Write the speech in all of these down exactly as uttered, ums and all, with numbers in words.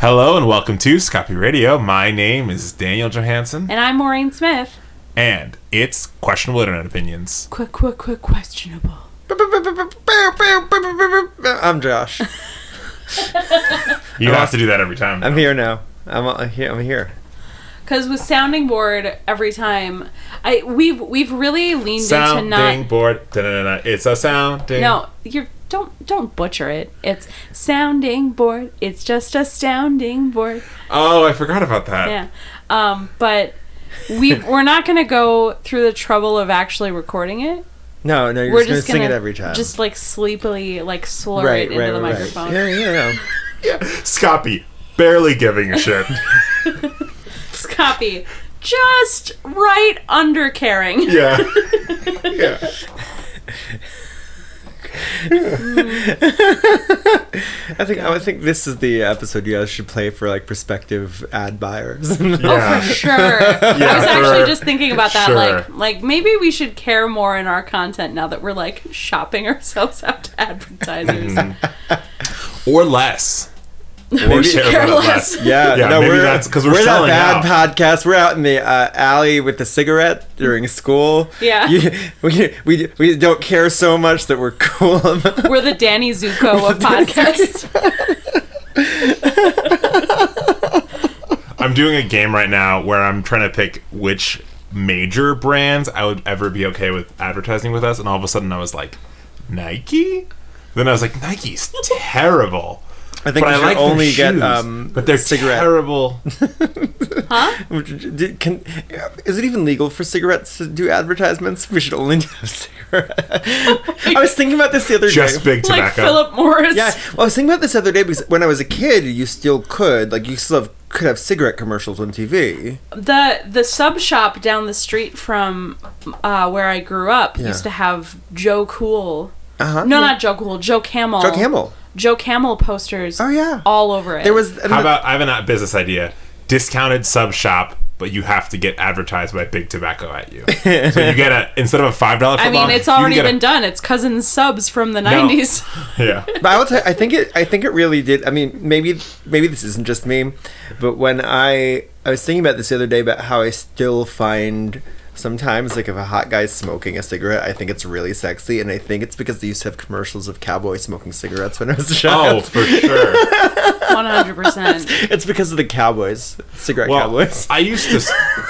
Hello and welcome to Scopy Radio. My name is Daniel Johansson. And I'm Maureen Smith. And it's Questionable Internet Opinions. Quick, quick, quick, questionable. I'm Josh. You have to do that every time. I'm here now. I'm uh, here. I'm here. Because with sounding board, every time I we've we've really leaned sounding into not Sounding board. Da-da-da-da. It's a sounding. No, you're don't don't butcher it. It's sounding board. It's just a sounding board. Oh, I forgot about that. Yeah. Um, but we we're not gonna go through the trouble of actually recording it. No, no, you're We're just, just gonna, gonna sing it every time. Just like sleepily like slur right, it into right, the right, microphone. Right. Yeah, yeah, yeah. Yeah. Scopy, barely giving a shit. Scopy, just right under caring. Yeah. Yeah. I think I think this is the episode you guys should play for like prospective ad buyers. Yeah. Oh, for sure. I was actually for just thinking about that. sure. Like, like maybe we should care more in our content now that we're like shopping ourselves out to advertisers. Or less. Or Maybe- share Care about less. Yeah, Yeah, no, maybe we're, that's 'cause we're we're selling that bad out. podcast. We're out in the uh, alley with the cigarette during school. Yeah. You- we, we we don't care so much that we're cool. We're the Danny Zuko of podcasts. I'm doing a game right now where I'm trying to pick which major brands I would ever be okay with advertising with us, and all of a sudden I was like, Nike? Then I was like, Nike's terrible. I think but we I should like only their get shoes, um, but they're cigarette. terrible. Huh? Did- Can, is it even legal for cigarettes to do advertisements? We should only do cigarette. I was thinking about this the other Just day. big Like tobacco. Philip Morris. Yeah, well, I was thinking about this the other day because when I was a kid, you still could like you still have, could have cigarette commercials on T V. The the sub shop down the street from uh, where I grew up Yeah. used to have Joe Cool. Uh huh. No, not Joe Cool. Joe Camel. Joe Camel. Joe Camel posters. Oh yeah. All over it. There was. How about, I have a business idea. Discounted sub shop, but you have to get advertised by Big Tobacco at you. So you get a, instead of a five dollar I mean, it's already been done. It's Cousins Subs from the nineties. Yeah. But I will tell you, I think it. I think it really did. I mean, maybe maybe this isn't just me, but when I I was thinking about this the other day about how I still find sometimes like if a hot guy's smoking a cigarette, I think it's really sexy, and I think it's because they used to have commercials of cowboys smoking cigarettes when I was a Oh, child. for sure. one hundred percent. It's because of the cowboys, cigarette Well, cowboys. I used to. s-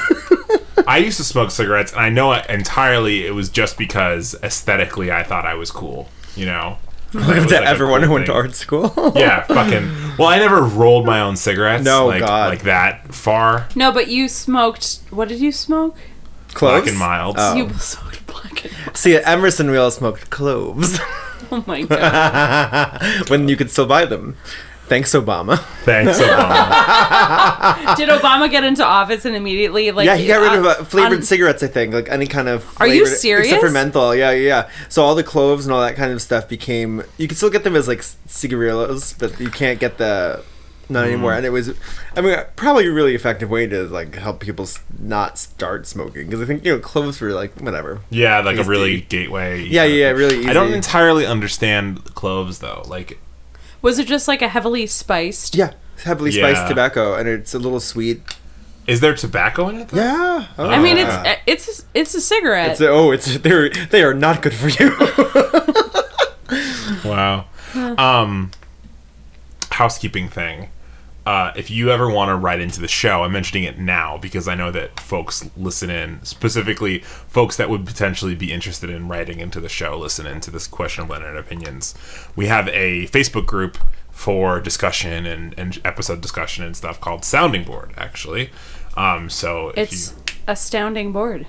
I used to smoke cigarettes, and I know it entirely it was just because aesthetically I thought I was cool. You know. It was Did like a everyone cool who went to thing. art school? Yeah, fucking. Well, I never rolled my own cigarettes. No, like, God. like that far. No, but you smoked. What did you smoke? Cloves? Black and milds. Oh. You smoked black and white. See, at Emerson we all smoked cloves Oh my god. when you could still buy them. Thanks, Obama. Thanks, Obama. Did Obama get into office and immediately like? Yeah, he got rid of uh, uh, flavored on- cigarettes, I think. Like any kind of Are you flavored- serious? Except for menthol. Yeah, yeah, yeah. So all the cloves and all that kind of stuff became... You could still get them as, like, cigarillos, but you can't get the... Not anymore. And it was... I mean, probably a really effective way to, like, help people s- not start smoking. Because I think, you know, cloves were, like, whatever. Yeah, like a Tasty. really gateway. Yeah, yeah, really easy. I don't entirely understand cloves though. Like, Was it just like a heavily spiced? Yeah. It's heavily Yeah. spiced tobacco, and it's a little sweet. is there tobacco in it? Though? Yeah. Oh, I mean, yeah. it's it's it's a cigarette. It's a, oh, it's they're they are not good for you. Wow. Um, housekeeping thing. Uh, if you ever want to write into the show, I'm mentioning it now because I know that folks listen in, specifically folks that would potentially be interested in writing into the show, listen into this Questionable Internet Opinions. We have a Facebook group for discussion and, and episode discussion and stuff called Sounding Board, actually. Um, so if It's you... astounding board.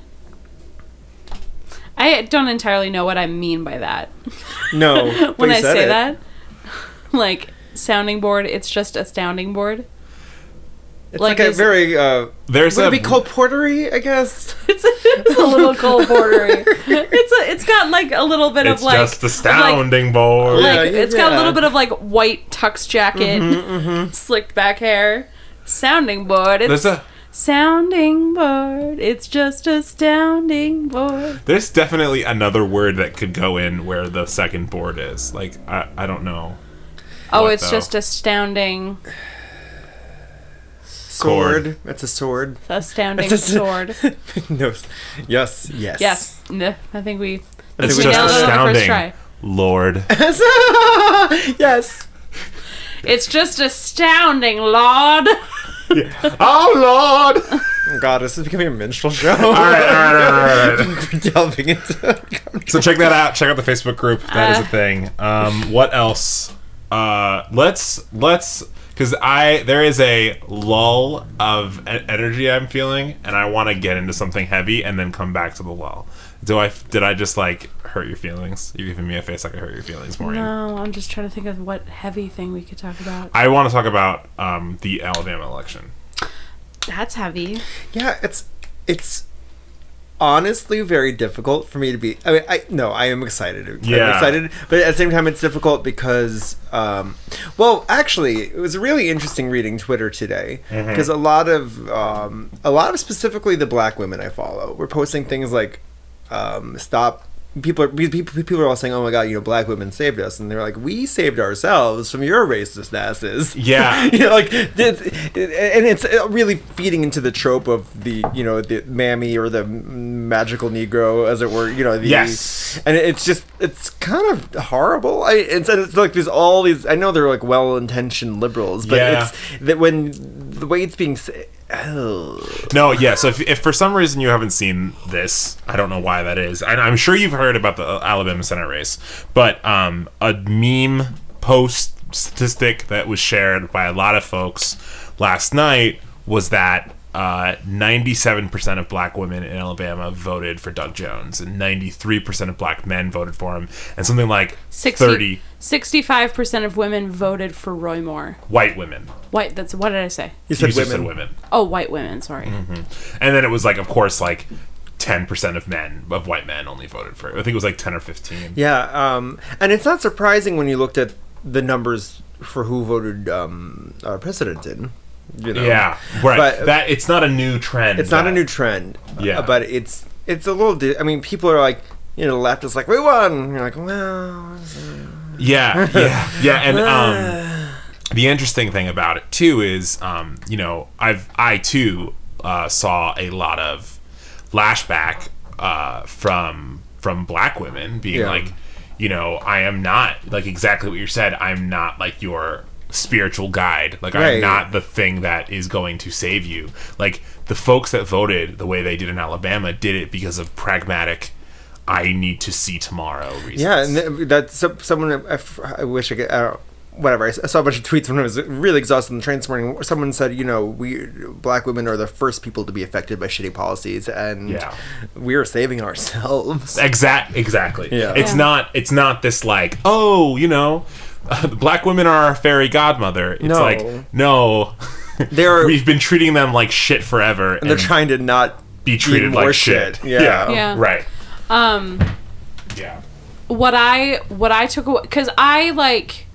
I don't entirely know what I mean by that. No, when but I you said say it. that, like sounding board, it's just astounding board. It's Like, like, a is- very uh, There's would a it be colportery, I guess. It's a, it's a little cold bordery. It's a, it's got like a little bit It's of like just of, like, astounding board. Like, Yeah, it's got a yeah. little bit of like white tux jacket, Mm-hmm, slicked back hair, sounding board. It's There's a sounding board. It's just astounding board. there's definitely another word that could go in where the second board is. Like I, I don't know. Oh, What, it's though? just astounding. Sword. Cord. It's a sword. Astounding It's a- sword. no. Yes. Yes. Yes. Nah, I think we. It's we just nailed it on the first astounding, try. Lord. yes. It's just astounding, Lord. Oh, Lord! Oh, God, this is becoming a minstrel show. All right, all right, all right, all right. We're delving into. So check that out. Check out the Facebook group. That is Uh. a thing. Um, what else? Uh, let's let's because I there is a lull of e- energy I'm feeling, and I want to get into something heavy and then come back to the lull. Do I? Did I just like hurt your feelings? You're giving me a face like I hurt your feelings, Maureen. No, I'm just trying to think of what heavy thing we could talk about. I want to talk about um, the Alabama election. That's heavy. Yeah, it's it's honestly very difficult for me to be. I mean, I no, I am excited. I'm Yeah. excited, but at the same time, it's difficult because, um, well, actually, it was really interesting reading Twitter today because a lot of um, a lot of specifically the black women I follow were posting things like, um, "Stop." People are people, people are all saying, "Oh my God, you know, black women saved us," and they're like, "We saved ourselves from your racist asses." Yeah. you know, like, it's, and it's really feeding into the trope of the, you know, the mammy or the magical Negro, as it were. You know, the, Yes. and it's just it's kind of horrible. I it's, it's like there's all these. I know they're like well-intentioned liberals, but Yeah. it's that when the way it's being. Oh. No, yeah. So if, if for some reason you haven't seen this, I don't know why that is. I, I'm sure you've heard about the Alabama Senate race, but um, a meme post statistic that was shared by a lot of folks last night was that uh, ninety-seven percent of black women in Alabama voted for Doug Jones, and ninety-three percent of black men voted for him, and something like thirty sixty-five percent of women voted for Roy Moore. white women. White, that's, what did I say? You said You just women. said women. Oh, white women, sorry. And then it was like, of course, like ten percent of men, of white men, only voted for it. I think it was like ten or fifteen. Yeah, um, and it's not surprising when you looked at the numbers for who voted um, our president in. You know? Yeah, right. But- that it's not a new trend. It's not that- a new trend. Yeah. uh, but it's it's a little. Di- I mean, people are like, you know, the left is like, we won. And you're like, well, Yeah, yeah, yeah. And um, the interesting thing about it too is, um, you know, I've I too uh, saw a lot of lashback uh, from from black women being Yeah. like, you know, I am not like exactly what you said. I'm not like your spiritual guide. Like Right. I'm not the thing that is going to save you. Like the folks that voted the way they did in Alabama did it because of pragmatic, I need to see tomorrow reasons. yeah, and th- that's some- someone. I, f- I wish I could. I don't, whatever. I s- I saw a bunch of tweets when I was really exhausted on the train this morning. Someone said, you know, we black women are the first people to be affected by shitty policies, and Yeah. we are saving ourselves. Exact, exactly. Yeah. It's Yeah. not. It's not this like, oh, you know, uh, black women are our fairy godmother. It's No. like, no, They're we've been treating them like shit forever, and they're trying to not be treated more like shit. shit. Yeah. yeah, Yeah. right. Um, Yeah, what I what I took away, because I like,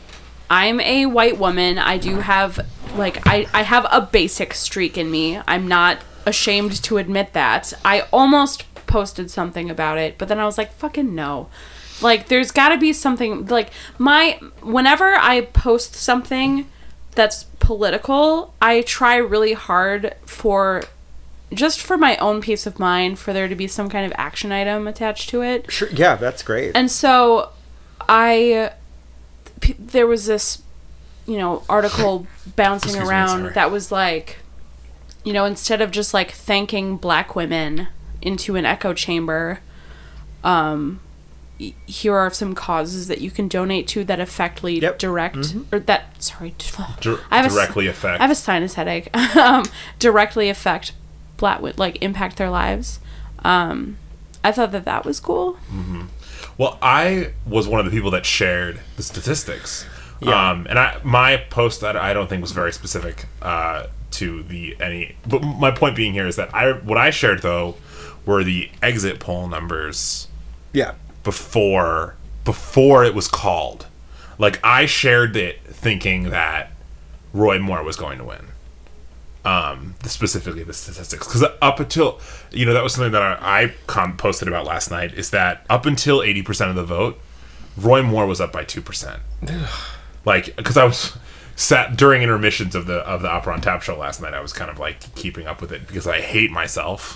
I'm a white woman. I do have like I I have a basic streak in me. I'm not ashamed to admit that. I almost posted something about it, but then I was like, fucking no. Like, there's got to be something like my whenever I post something that's political, I try really hard for just for my own peace of mind for there to be some kind of action item attached to it. Sure, yeah, that's great. And so I p- there was this, you know, article bouncing Excuse me, around sorry. that was like, you know, instead of just like thanking black women into an echo chamber, um y- here are some causes that you can donate to that effectively Yep. direct or that sorry Dir- I have a s- directly affect. I have a sinus headache. um, directly affect black would like impact their lives. Um, I thought that that was cool. Well, I was one of the people that shared the statistics. Yeah. Um, and I my post that I don't think was very specific uh, to the any. But my point being here is that I what I shared though were the exit poll numbers yeah. before before it was called. Like I shared it thinking that Roy Moore was going to win. Um, specifically the statistics, because up until you know that was something that I, I com- posted about last night is that up until eighty percent of the vote, Roy Moore was up by two percent. Like because I was sat during intermissions of the of the Opera on Tap show last night. I was kind of like keeping up with it because I hate myself.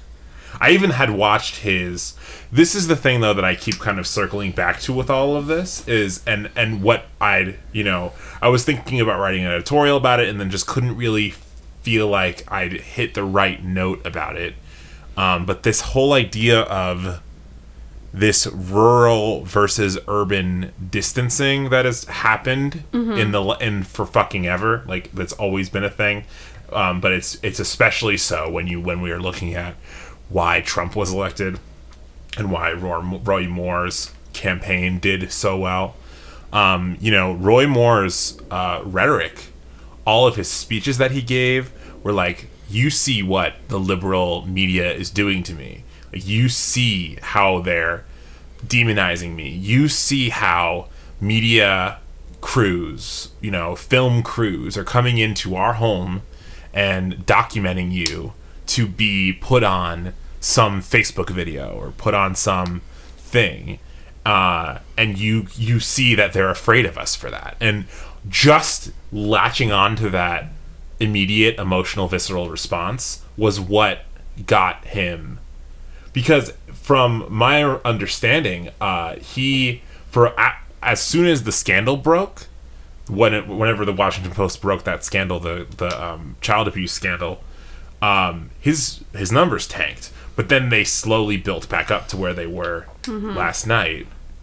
I even had watched his. This is the thing though that I keep kind of circling back to with all of this is and and what I'd you know I was thinking about writing an editorial about it and then just couldn't really feel like I'd hit the right note about it. Um, but this whole idea of this rural versus urban distancing that has happened mm-hmm. in the in for fucking ever, like that's always been a thing. Um, but it's it's especially so when you when we are looking at why Trump was elected and why Roy Moore's campaign did so well. Um, you know, Roy Moore's uh, rhetoric, all of his speeches that he gave were like, you see what the liberal media is doing to me. Like, you see how they're demonizing me. You see how media crews, you know, film crews are coming into our home and documenting you to be put on some Facebook video or put on some thing, uh, and you you see that they're afraid of us for that, and just latching on to that immediate emotional visceral response was what got him, because from my understanding, uh, he for a, as soon as the scandal broke, when it, whenever the Washington Post broke that scandal, the the um, child abuse scandal. Um, his his numbers tanked, but then they slowly built back up to where they were mm-hmm. last night.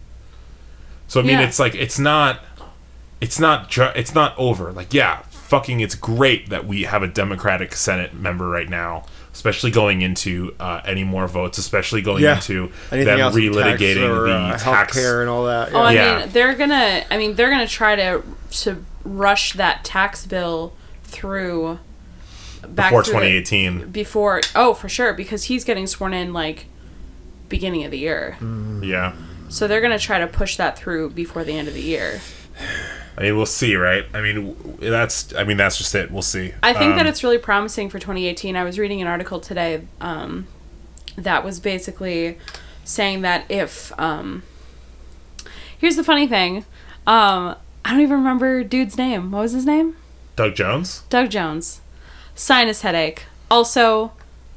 So I mean, yeah. it's like it's not, it's not ju- it's not over. Like, yeah, fucking, it's great that we have a Democratic Senate member right now, especially going into uh, any more votes, especially going yeah. into Anything them relitigating or, the uh, tax healthcare and all that. Yeah. Oh, I yeah. mean, they're gonna. I mean, they're gonna try to to rush that tax bill through. Back before twenty eighteen. The, before, oh, for sure, because he's getting sworn in, like, beginning of the year. Mm. Yeah. So they're going to try to push that through before the end of the year. I mean, we'll see, right? I mean, that's I mean, that's just it. We'll see. I think um, that it's really promising for twenty eighteen. I was reading an article today um, that was basically saying that if... Um, here's the funny thing. Um, I don't even remember dude's name. What was his name? Doug Jones? Doug Jones. Sinus headache. Also,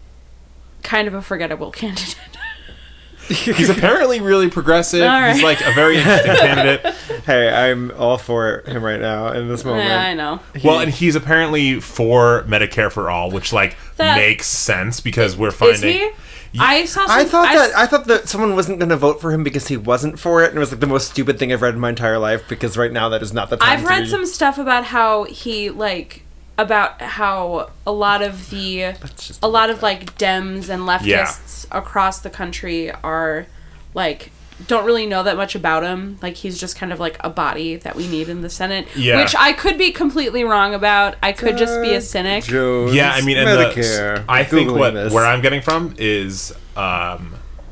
kind of a forgettable candidate. He's apparently really progressive. Right. He's like a very interesting candidate. Hey, I'm all for him right now in this moment. Yeah, I know. Well, and he's apparently for Medicare for all, which like that, makes sense because we're finding. Is he? I saw. Some, I thought I that s- I thought that someone wasn't going to vote for him because he wasn't for it, and it was like the most stupid thing I've read in my entire life. Because right now that is not the time. I've to read be... some stuff about how he like. About how a lot of the a lot of like Dems and leftists yeah. across the country are like don't really know that much about him. Like he's just kind of like a body that we need in the Senate, yeah. which I could be completely wrong about. I could uh, just be a cynic. Jones, yeah, I mean, and Medicare. The, I think what this. where I'm getting from is um,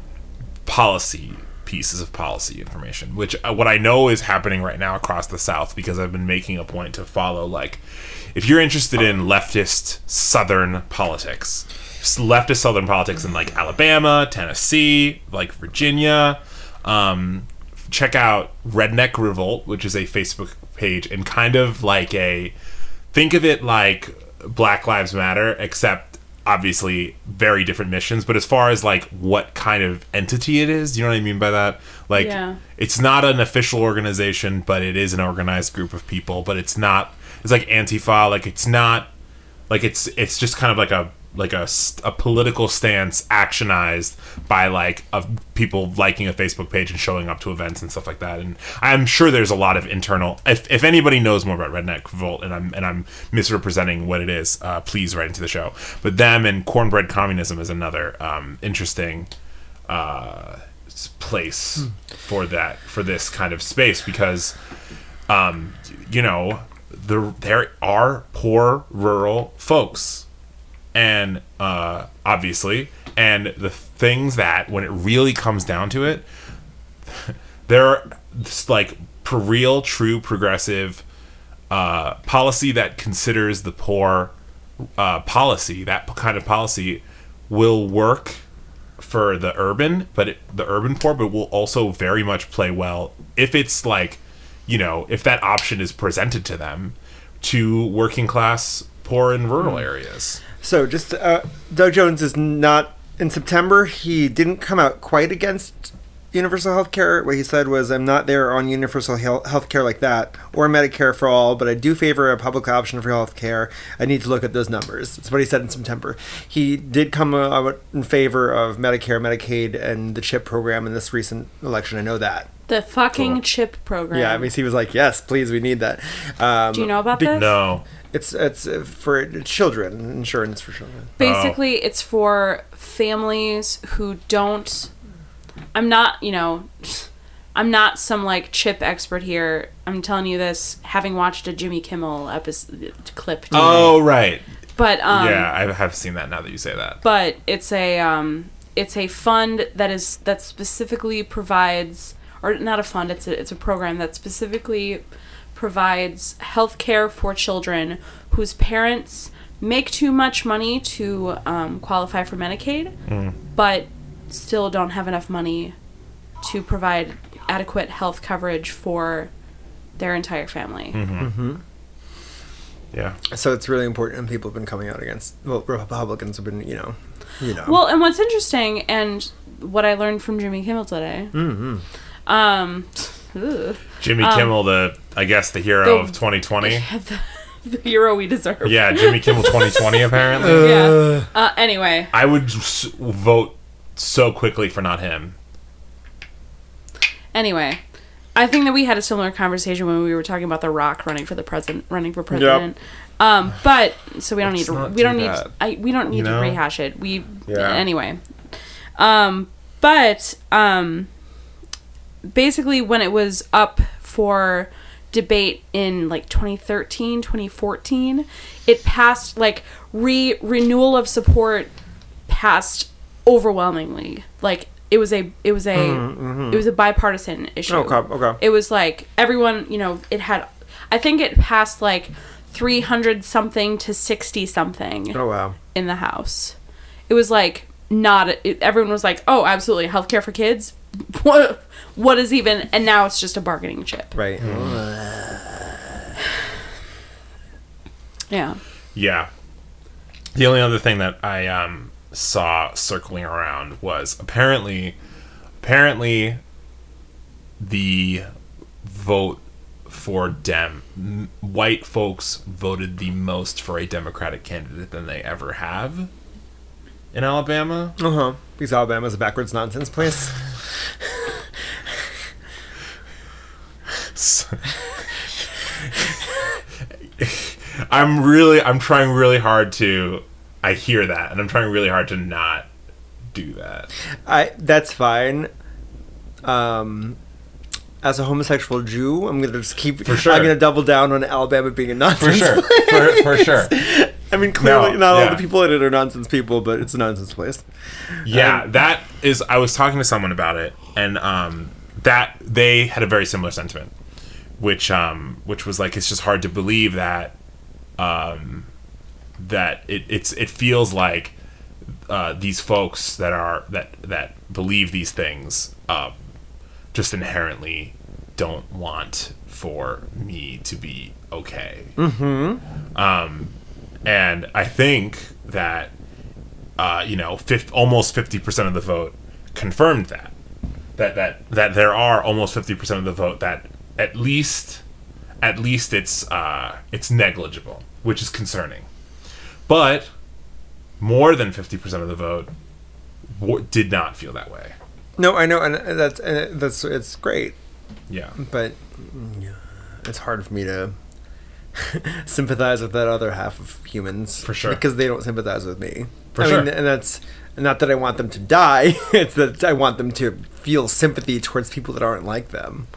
policy pieces of policy information, which uh, what I know is happening right now across the South because I've been making a point to follow like. If you're interested in leftist Southern politics, leftist Southern politics in like Alabama, Tennessee, like Virginia, um, check out Redneck Revolt, which is a Facebook page and kind of like a, think of it like Black Lives Matter, except obviously very different missions. But as far as like what kind of entity it is, you know what I mean by that? Like, yeah. It's not an official organization, but it is an organized group of people, but it's not. It's like Antifa, like it's not, like it's it's just kind of like a like a, a political stance actionized by like of people liking a Facebook page and showing up to events and stuff like that. And I'm sure there's a lot of internal. If, if anybody knows more about Redneck Revolt and I'm and I'm misrepresenting what it is, uh, please write into the show. But them and Cornbread Communism is another um, interesting uh, place hmm. for that for this kind of space because um, you know. The, there are poor rural folks and uh, obviously and the things that when it really comes down to it there are like for real true progressive uh, policy that considers the poor uh, policy that kind of policy will work for the urban but it, the urban poor but will also very much play well if it's like you know, if that option is presented to them to working class, poor, and rural areas. So just uh, Doug Jones is not in September. He didn't come out quite against universal health care. What he said was, I'm not there on universal health care like that or Medicare for all, but I do favor a public option for health care. I need to look at those numbers. That's what he said in September. He did come out in favor of Medicare, Medicaid, and the CHIP program in this recent election. I know that. The fucking Cool. CHIP program. Yeah, I mean, he was like, yes, please, we need that. Um, Do you know about be- this? No. It's it's uh, for children, insurance for children. Basically, it's for families who don't. I'm not, you know, I'm not some like chip expert here. I'm telling you this, having watched a Jimmy Kimmel episode clip. Today. Oh, right. But um, yeah, I have seen that now that you say that. But it's a um, it's a fund that is that specifically provides, or not a fund. It's a it's a program that specifically provides health care for children whose parents make too much money to um, qualify for Medicaid, Mm. but still don't have enough money to provide adequate health coverage for their entire family. Mm-hmm. Yeah. So it's really important, and people have been coming out against. Well, Republicans have been, you know, you know. Well, and what's interesting, and what I learned from Jimmy Kimmel today, Mm-hmm. um, ugh, Jimmy Um, Kimmel, the I guess the hero the- of twenty twenty. the, the hero we deserve. Yeah, Jimmy Kimmel twenty twenty apparently. Yeah. Uh, anyway, I would s- vote so quickly for not him. anyway, I think that we had a similar conversation when we were talking about The Rock running for the president, running for president. Um, but so we don't Let's need to. not We do don't need. that. I we don't need You to know? rehash it. We Yeah. anyway. Um, but um, basically, when it was up for debate in like twenty thirteen, twenty fourteen, it passed like re renewal of support passed overwhelmingly. Like it was a it was a Mm-hmm. it was a bipartisan issue. Okay, okay. It was like everyone, you know, it had I think it passed like three hundred something to sixty something Oh wow. in the House. It was like not it, everyone was like, "Oh, absolutely, healthcare for kids." What what is even and now it's just a bargaining chip. Right. Yeah. Yeah. The only other thing that I um, saw circling around was apparently, apparently, the vote for Dem m- white folks voted the most for a Democratic candidate than they ever have in Alabama. Uh huh. Because Alabama's a backwards nonsense place. So- I'm really, I'm trying really hard to. I hear that, and I'm trying really hard to not do that. I that's fine. Um, as a homosexual Jew, I'm gonna just keep. For sure. I'm gonna double down on Alabama being a For nonsense. sure, place. for, for sure. I mean, clearly No, not all yeah. the people in it are nonsense people, but it's a nonsense place. Yeah, Um, that is. I was talking to someone about it, and um, that they had a very similar sentiment, which um, which was like it's just hard to believe that, um, that it it's it feels like uh, these folks that are that that believe these things uh, just inherently don't want for me to be okay. Mm-hmm. Um, and I think that, uh, you know, fifty, almost fifty percent of the vote confirmed that. That, that, that there are almost fifty percent of the vote that at least, at least it's, uh, it's negligible, which is concerning. But more than fifty percent of the vote w- did not feel that way. No, I know, and that's and that's it's great, Yeah. but yeah, it's hard for me to sympathize with that other half of humans For sure. because they don't sympathize with me. For I sure. mean, and that's not that I want them to die. It's that I want them to feel sympathy towards people that aren't like them.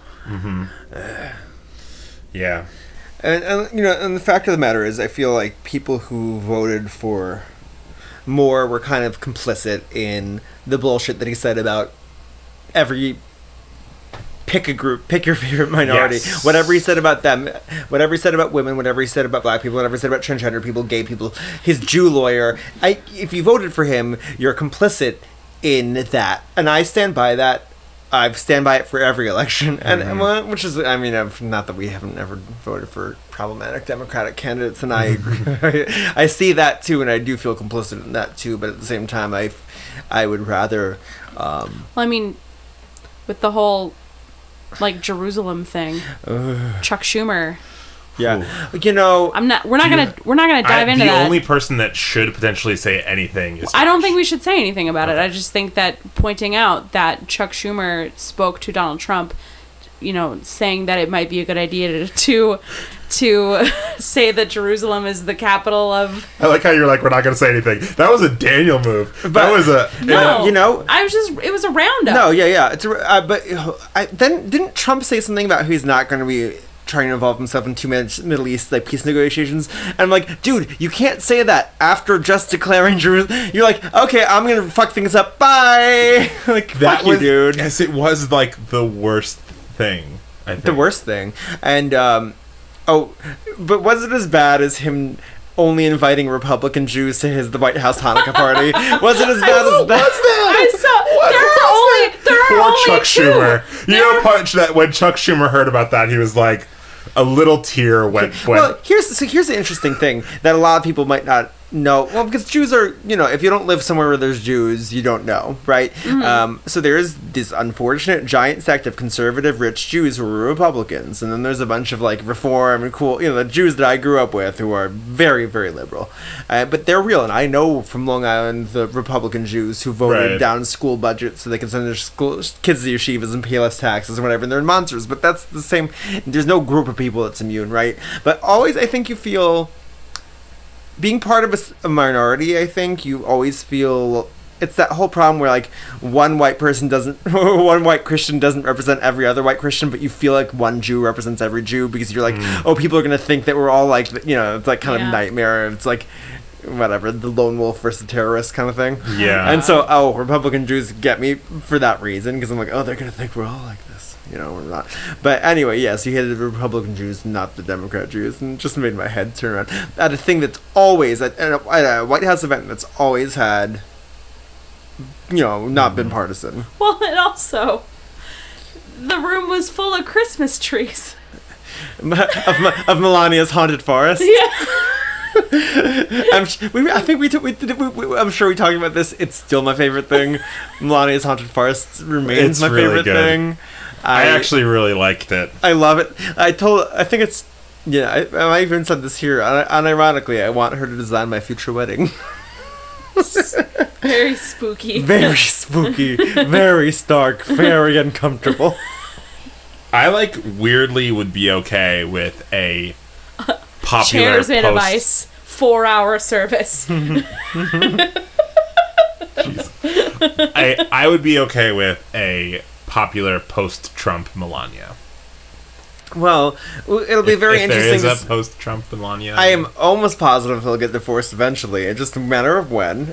Yeah. And, and you know, and the fact of the matter is, I feel like people who voted for Moore were kind of complicit in the bullshit that he said about every pick a group, pick your favorite minority. Yes. Whatever he said about them, whatever he said about women, whatever he said about black people, whatever he said about transgender people, gay people, his Jew lawyer. I, if you voted for him, you're complicit in that, and I stand by that I stand by it for every election, and mm-hmm. well, which is, I mean, I've, not that we haven't ever voted for problematic Democratic candidates, and I agree. I see that too, and I do feel complicit in that too. But at the same time, I, I would rather. Um, well, I mean, with the whole, like Jerusalem thing, uh, Chuck Schumer. Yeah, Ooh. you know, I'm not. We're not gonna. We're not gonna dive I, into the that. The only person that should potentially say anything is. I don't think we should say anything about okay. it. I just think that pointing out that Chuck Schumer spoke to Donald Trump, you know, saying that it might be a good idea to to, to say that Jerusalem is the capital of. I like how you're like, we're not gonna say anything. That was a Daniel move. But that was a. No, you know, I was just. It was a roundup. No, yeah, yeah. It's a, uh, but I, then didn't Trump say something about he's not going to be trying to involve himself in two Middle East like peace negotiations, and I'm like, dude, you can't say that after just declaring Jerusalem. You're like, okay, I'm gonna fuck things up. Bye. Like, that fuck was, you, dude. Yes, it was like the worst thing. I think. The worst thing, and um, oh, but was it as bad as him only inviting Republican Jews to his the White House Hanukkah party? Was it as bad as that? I saw. What there are only that? there are Poor only Chuck two. Schumer. You There know, punch that when Chuck Schumer heard about that, he was like. A little tear went. went well, here's so here's the interesting thing that a lot of people might not know. Well, because Jews are, you know, if you don't live somewhere where there's Jews, you don't know, right? Mm-hmm. Um, so there is this unfortunate giant sect of conservative rich Jews who are Republicans, and then there's a bunch of like reform and cool, you know, the Jews that I grew up with who are very, very liberal, uh, but they're real, and I know from Long Island the Republican Jews who voted right. down school budgets so they can send their school kids to yeshivas and pay less taxes and whatever, and they're monsters. But that's the same. There's no group of people that's immune, right? But always, I think you feel. Being part of a, a minority, I think, you always feel... It's that whole problem where, like, one white person doesn't... one white Christian doesn't represent every other white Christian, but you feel like one Jew represents every Jew because you're like, mm. oh, people are going to think that we're all, like, you know, it's, like, kind yeah. of nightmare. It's, like, whatever, the lone wolf versus the terrorist kind of thing. Yeah. And so, oh, Republican Jews get me for that reason because I'm like, oh, they're going to think we're all like this. You know, we're not. But anyway, yes, he hated the Republican Jews, not the Democrat Jews, and it just made my head turn around. At a thing that's always, at a, at a White House event that's always had, you know, not been partisan. Well, and also, the room was full of Christmas trees. of, of Melania's haunted forest? Yeah. I'm, we, I think we, took, we, we, we I'm sure we talked about this. It's still my favorite thing. Melania's haunted forest remains it's my really favorite good. thing. I, I actually really liked it. I love it. I told. I think it's. Yeah, I, I even said this here. Unironically, I want her to design my future wedding. Very spooky. Very spooky. Very stark. Very uncomfortable. I like weirdly would be okay with a popular chairs made post- of ice, four hour service. I I would be okay with a popular post-Trump Melania. Well, it'll be if, very if interesting. There is a post-Trump Melania. I am almost positive he'll get divorced eventually. It's just a matter of when.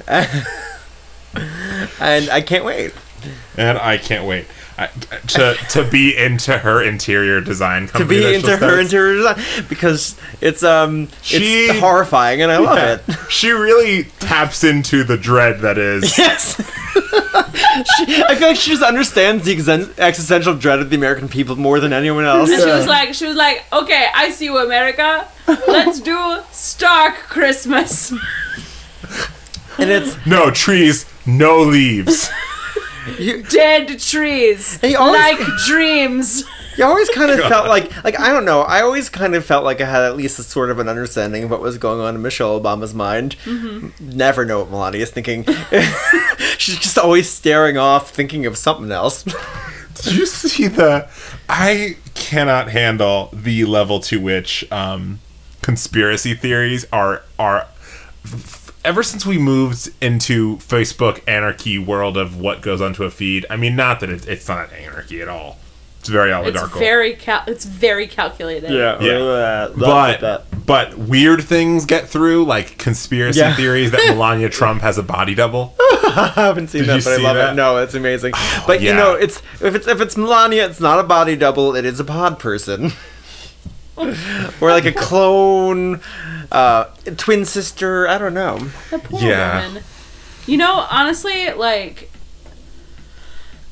And I can't wait. And I can't wait. I, to to be into her interior design company. To be into her interior design because it's um she, it's horrifying and I love yeah, it. She really taps into the dread that is. Yes. she, I feel like she just understands the exen- existential dread of the American people more than anyone else. And she was like, she was like, okay, I see you, America. Let's do Stark Christmas. And it's no trees, no leaves. You, dead trees, always, like dreams. You always kind of felt like, like I don't know. I always kind of felt like I had at least a sort of an understanding of what was going on in Michelle Obama's mind. Mm-hmm. Never know what Melania is thinking. She's just always staring off, thinking of something else. Did you see the? I cannot handle the level to which um, conspiracy theories are are. Ever since we moved into Facebook anarchy world of what goes onto a feed, I mean, not that it's, it's not anarchy at all. It's very oligarchical. It's very cal- It's very calculated. Yeah, yeah. Uh, but that. but weird things get through, like conspiracy yeah. theories that Melania Trump has a body double. I haven't seen Did that, but I love that? it. No, it's amazing. Oh, but yeah. you know, it's if it's if it's Melania, it's not a body double. It is a pod person. Or like a clone, uh, twin sister. I don't know. The poor yeah. woman. You know, honestly, like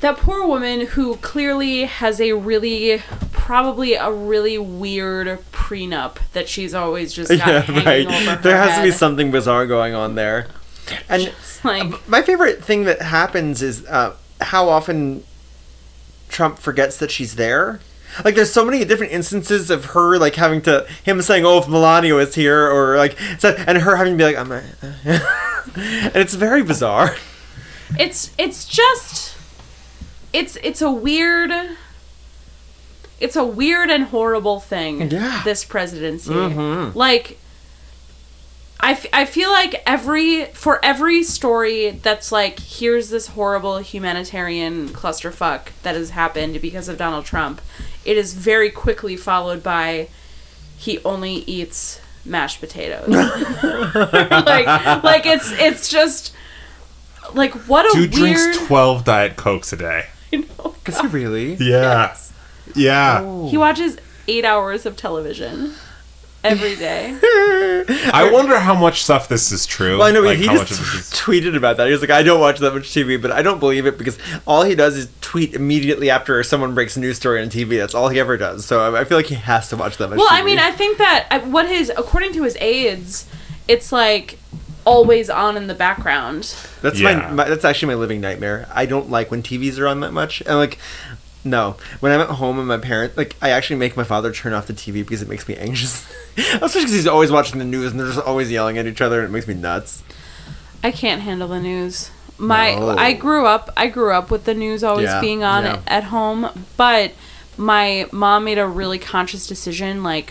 that poor woman who clearly has a really, probably a really weird prenup that she's always just got Yeah, hanging right. over her There has to be head. something bizarre going on there. And Just like, my favorite thing that happens is uh, how often Trump forgets that she's there. Like, there's so many different instances of her, like, having to, him saying, oh, if Melania was here, or, like, so, and her having to be like, I'm not, and it's very bizarre. it's it's just it's it's a weird it's a weird and horrible thing. Yeah. This presidency. Mhm. Like, I, f- I feel like every for every story that's like, here's this horrible humanitarian clusterfuck that has happened because of Donald Trump, it is very quickly followed by, he only eats mashed potatoes. like like it's it's just like, what a Dude weird drinks twelve Diet Cokes a day. you know, Is he really? Yeah. Yes. Yeah. He watches eight hours of television every day. I wonder how much stuff this is true. Well, I know like, he how just much of this is... tweeted about that. He was like, I don't watch that much T V, but I don't believe it because all he does is tweet immediately after someone breaks a news story on T V. That's all he ever does. So I I feel like he has to watch that much Well, T V. I mean, I think that uh, what his, according to his aides, it's like always on in the background. That's Yeah. my, my that's actually my living nightmare. I don't like when T Vs are on that much. And like, no, when I'm at home and my parents, like, I actually make my father turn off the T V because it makes me anxious. Especially because he's always watching the news and they're just always yelling at each other and it makes me nuts. I can't handle the news. My No. I grew up I grew up with the news always Yeah, being on yeah. at home, but my mom made a really conscious decision like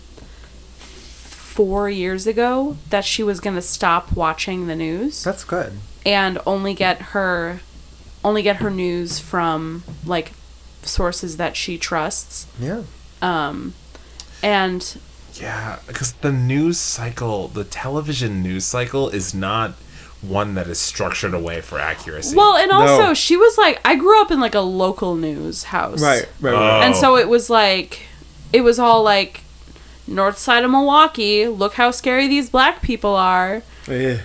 four years ago that she was going to stop watching the news That's good. and only get her only get her news from like sources that she trusts. Yeah. Um and Yeah, because the news cycle, the television news cycle is not one that is structured away for accuracy. well, and also No. she was like, I grew up in like a local news house. Right, right, Oh. right. And so it was like, it was all like, north side of Milwaukee, look how scary these black people are. Eh.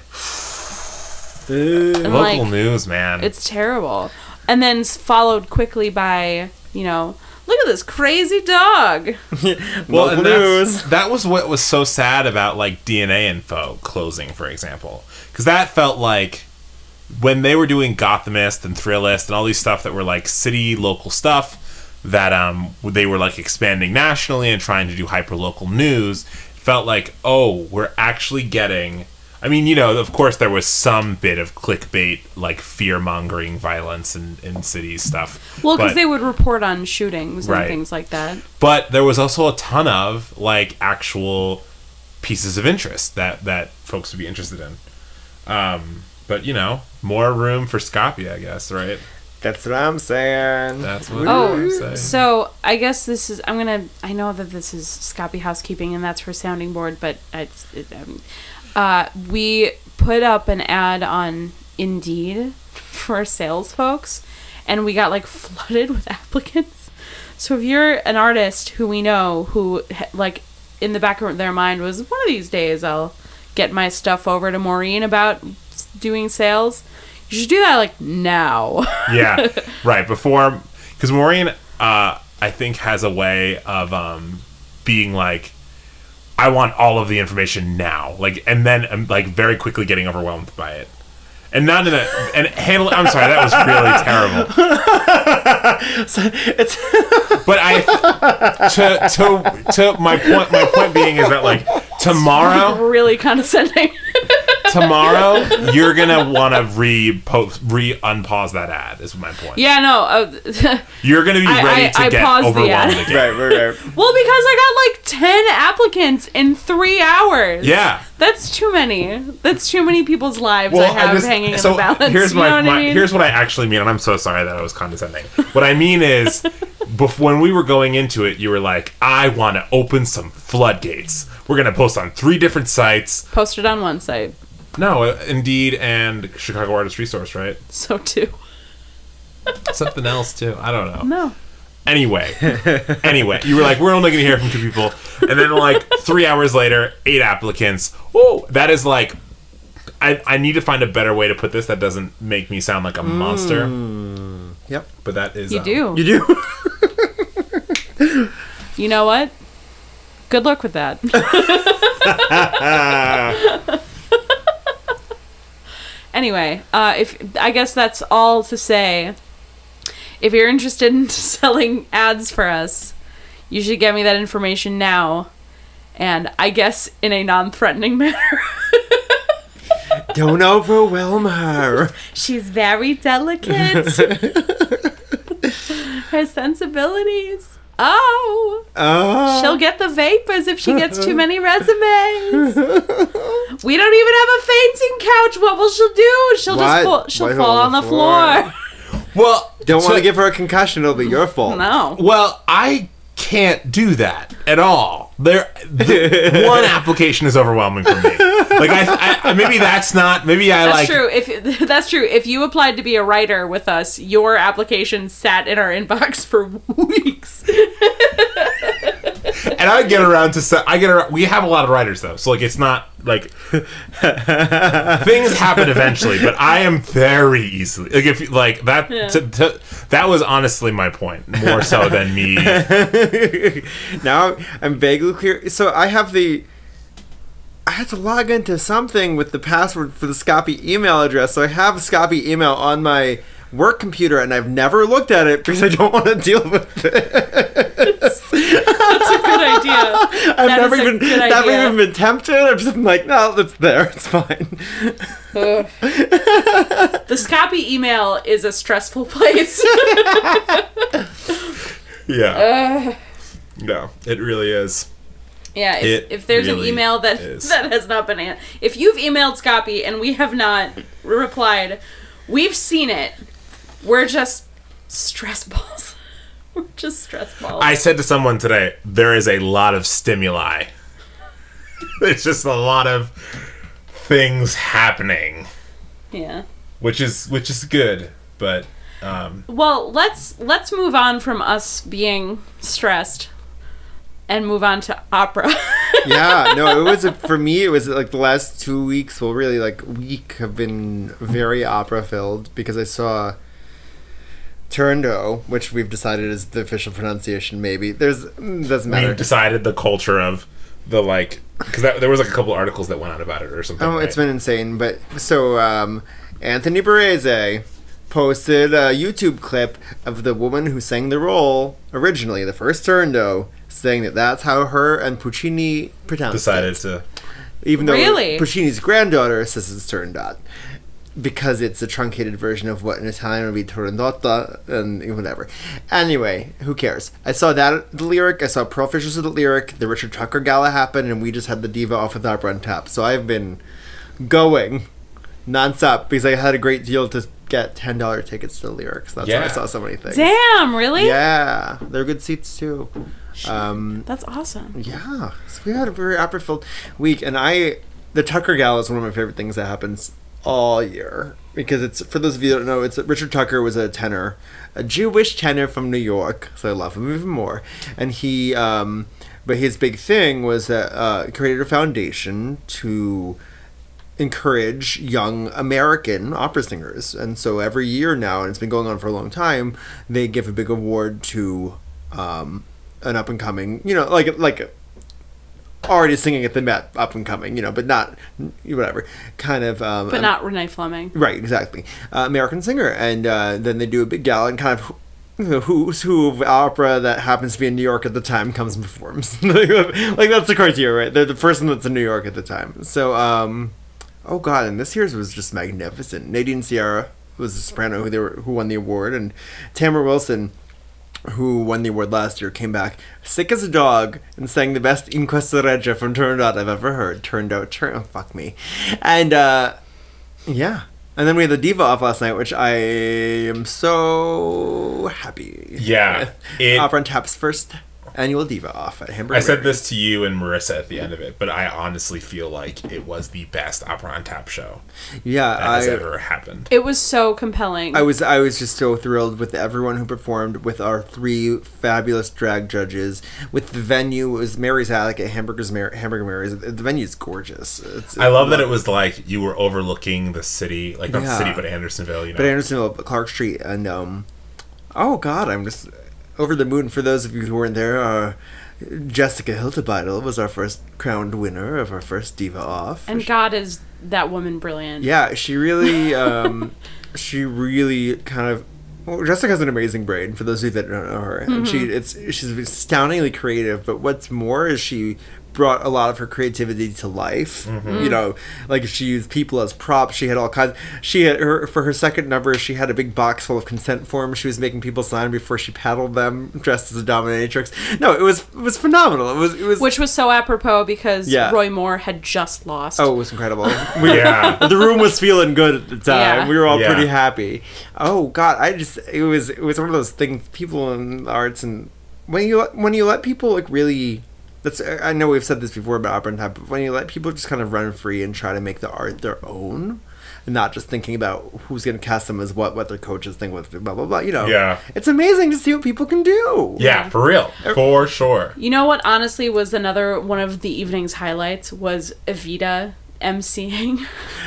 And Local like, news, man. it's terrible. And then s- followed quickly by, you know, look at this crazy dog. well, Local and news. that's, that was what was so sad about like D N A Info closing, for example, because that felt like when they were doing Gothamist and Thrillist and all these stuff that were like city local stuff that um they were like expanding nationally and trying to do hyper local news. It felt like, oh, we're actually getting. I mean, you know, of course, there was some bit of clickbait, like fear-mongering violence in, in cities stuff. Well, because but- they would report on shootings and Right. things like that. But there was also a ton of like actual pieces of interest that that folks would be interested in. Um, but you know, more room for Scapia, I guess, right? That's what I'm saying. That's what Oh, I'm saying. so I guess this is. I'm gonna. I know that this is Scoppy housekeeping, and that's her sounding board. But it's. It, um, uh, we put up an ad on Indeed for sales folks, and we got like flooded with applicants. So if you're an artist who we know who ha- like in the back of their mind was, one of these days I'll get my stuff over to Maureen about s- doing sales, you should do that like now. Yeah, right. Before, because Maureen, uh, I think, has a way of um, being like, I want all of the information now, like, and then um, like very quickly getting overwhelmed by it, and not in a and handle. I'm sorry, that was really terrible. So it's But I, to to to my point. My point being is that like tomorrow. really condescending. Tomorrow, you're gonna want to re-post, re-unpause that ad. Is my point. Yeah, no. Uh, You're gonna be I- ready I- to I get paused the overwhelmed ad. again. right, right, right. well, because I got like ten applicants in three hours. Yeah. That's too many. That's too many people's lives I Well, have I just, hanging in so the balance. here's you my, know what my I mean? here's what I actually mean, and I'm so sorry that I was condescending. What I mean is, bef- when we were going into it, you were like, "I want to open some floodgates. We're gonna post on three different sites." Posted on one site. No, uh, Indeed and Chicago Artist Resource, right? So too. Something else too. I don't know. No. Anyway, anyway, you were like, we're only going to hear from two people. And then, like, three hours later, eight applicants. Oh, that is like, I, I need to find a better way to put this that doesn't make me sound like a monster. Yep. But that is You um, do. You do. You know what? Good luck with that. Anyway, uh, if I guess that's all to say. If you're interested in selling ads for us, you should get me that information now. And I guess in a non-threatening manner. Don't overwhelm her. She's very delicate. Her sensibilities. Oh. Oh. She'll get the vapors if she gets too many resumes. We don't even have a fainting couch. What will she do? She'll What? just fall, she'll Why fall on the floor. Well, Don't want so- to give her a concussion. It'll be your fault. No. Well, I can't do that at all. There, the one application is overwhelming for me. Like I, I maybe that's not. Maybe I That's like. true. If that's true, if you applied to be a writer with us, your application sat in our inbox for weeks. And I get around to. se- I get around. We have a lot of writers though, so like it's not like things happen eventually. But I am very easily like if you- like that. Yeah. To, to, that was honestly my point, more so than me. Now I'm vaguely clear. So I have the. I had to log into something with the password for the Scopy email address. So I have a Scopy email on my work computer, and I've never looked at it because I don't want to deal with it. That's a good idea. I've That never is a even good never idea. even been tempted. I'm just like, no, it's there. It's fine. The Scopy email is a stressful place. Yeah. No, it really is. Yeah, if, It if there's really an email that is. that has not been an- if you've emailed Scopy and we have not replied, we've seen it. We're just stress balls. We're just stress balls. I said to someone today, there is a lot of stimuli. There's just a lot of things happening, yeah. which is which is good, but um, Well, let's let's move on from us being stressed and move on to opera. Yeah, no, it was a, for me. It was like the last two weeks. Well, really, like week have been very opera filled because I saw Turandot, which we've decided is the official pronunciation. Maybe there's mm, doesn't matter. we've decided the culture of the like because there was like a couple articles that went out about it or something. Oh, right? it's been insane. But so um, Anthony Barese posted a YouTube clip of the woman who sang the role originally, the first Turandot, saying that that's how her and Puccini pronounced decided it. to. Even though Really? Puccini's granddaughter says it's Turandot. Because it's a truncated version of what in Italian would be Turandotta and whatever. Anyway, who cares? I saw that the lyric, I saw Pearl Fishers of the lyric, the Richard Tucker Gala happened, and we just had the Diva off with Opera on tap. So I've been going nonstop because I had a great deal to get ten dollars tickets to the lyrics. That's Yeah. why I saw so many things. Damn, really? Yeah, they're good seats too. Um, That's awesome. yeah, so we had a very opera-filled week, and I, the Tucker Gala is one of my favorite things that happens all year because it's, for those of you that don't know, it's Richard Tucker was a tenor, a Jewish tenor from New York, so I love him even more. And he, um, but his big thing was that uh, he created a foundation to encourage young American opera singers, and so every year now, and it's been going on for a long time, they give a big award to um, an up and coming, you know, like like already singing at the Met, up and coming, you know, but not whatever kind of. Um, But not Renee Fleming. right, exactly, uh, American singer, and uh, then they do a big gala and kind of. The who's who of opera that happens to be in New York at the time comes and performs. Like that's the criteria, right? They're the person that's in New York at the time. So, um, oh god, and this year's was just magnificent. Nadine Sierra was the soprano who they were, who won the award, and Tamara Wilson, who won the award last year, came back sick as a dog and sang the best In Questa Regia from Turandot I've ever heard. Turned out, turn, oh, fuck me, and uh, yeah. And then we had the Diva off last night, which I am so happy. Yeah, with. it- Opera on Tap's first annual Diva off at Hamburg. I said this to you and Marissa at the end of it, but I honestly feel like it was the best Opera on Tap show Yeah, that has I, ever happened. It was so compelling. I was I was just so thrilled with everyone who performed, with our three fabulous drag judges, with the venue. It was Mary's Attic at Hamburger's Mar- Hamburger Mary's. The venue's gorgeous. It's, I love that it was like you were overlooking the city, like not Yeah. the city, but Andersonville. You know, But Andersonville, Clark Street, and um, Oh God, I'm just over the moon. For those of you who weren't there, uh, Jessica Hiltebeitel was our first crowned winner of our first Diva Off. And God, is that woman brilliant? Yeah, she really, um, she really kind of. Well, Jessica has an amazing brain. For those of you that don't know her, and she it's she's astoundingly creative. But what's more is she brought a lot of her creativity to life. You know, like she used people as props. She had all kinds. She had her for her second number. She had a big box full of consent forms. She was making people sign before she paddled them, dressed as a dominatrix. No, it was it was phenomenal. It was it was. Which was so apropos because Yeah. Roy Moore had just lost. Oh, it was incredible. We, Yeah. the room was feeling good at the time. Yeah. We were all Yeah. pretty happy. Oh God, I just it was it was one of those things. People in the arts, and when you let- when you let people like really, that's I know we've said this before about opera and tap, but when you let people just kind of run free and try to make the art their own, and not just thinking about who's going to cast them as what, what their coaches think, what blah blah blah. You know, Yeah. it's amazing to see what people can do. Yeah, for real. For sure. You know what honestly was another one of the evening's highlights was Evita emceeing.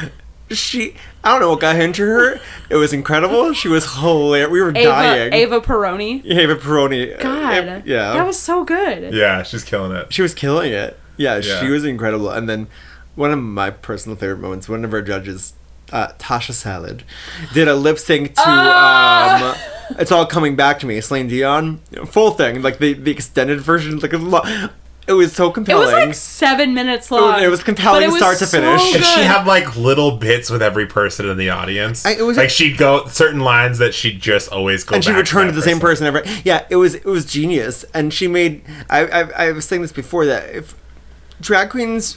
She, I don't know what got into her. It was incredible. She was hilarious. We were dying. Ava, Ava Peroni. Ava Peroni. God. Uh, yeah. That was so good. Yeah, she's killing it. She was killing it. Yeah, Yeah. she was incredible. And then one of my personal favorite moments, one of our judges, uh, Tasha Salad, did a lip sync to Ah! um, It's All Coming Back to Me, Celine Dion. Full thing, like the, the extended version. Like a lo- It was so It compelling. was like seven minutes long. It was compelling but it was start to so finish. good. And she had like little bits with every person in the audience. I- it was- like she'd go certain lines that she'd just always go and she back returned to that the same person every. Yeah, it was it was genius, and she made. I I, I was saying this before that if drag queens,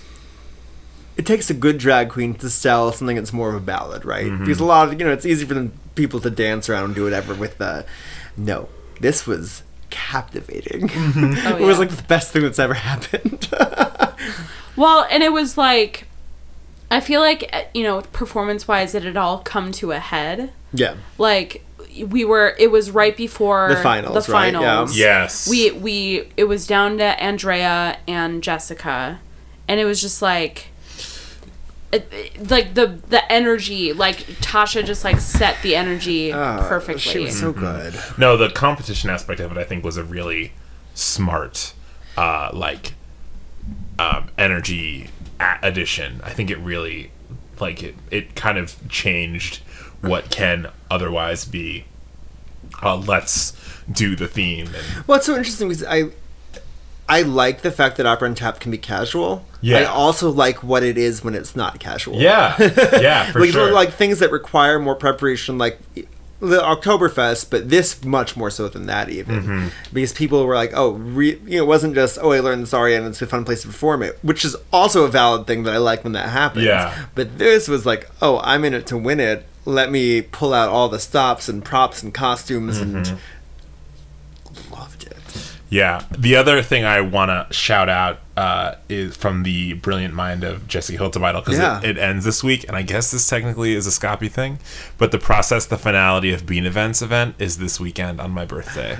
it takes a good drag queen to sell something that's more of a ballad, right? Mm-hmm. Because a lot of you know it's easy for them people to dance around and do whatever with the. No, this was captivating. Oh, It was yeah. like the best thing that's ever happened. Well, and it was like, I feel like, uh, you know, performance wise, it had all come to a head. yeah, Like, we were, it was right before The finals, The right? finals. Yeah. Yes. We, we, it was down to Andrea and Jessica. And it was just like, it, it- like the the energy, like Tasha just like set the energy Oh, perfectly. She was so good. No, the competition aspect of it, I think, was a really smart, uh, like, um, energy a- addition. I think it really, like, it, it kind of changed what can otherwise be. Uh, let's do the theme. And, Well, it's so interesting because I, I like the fact that opera and tap can be casual. Yeah. I also like what it is when it's not casual. yeah, yeah, for like, sure. like things that require more preparation, like the Oktoberfest, but this much more so than that even, Mm-hmm. because people were like, oh, re-, you know, it wasn't just oh I learned this aria and it's a fun place to perform it, which is also a valid thing that I like when that happens. Yeah. But this was like, oh, I'm in it to win it. Let me pull out all the stops and props and costumes Mm-hmm. and loved it. Yeah. The other thing I want to shout out uh, is from the brilliant mind of Jessica Hiltebeitel, because Yeah. it, it ends this week, and I guess this technically is a Scoppy thing, but the Process the Finality of Bean Events event is this weekend on my birthday.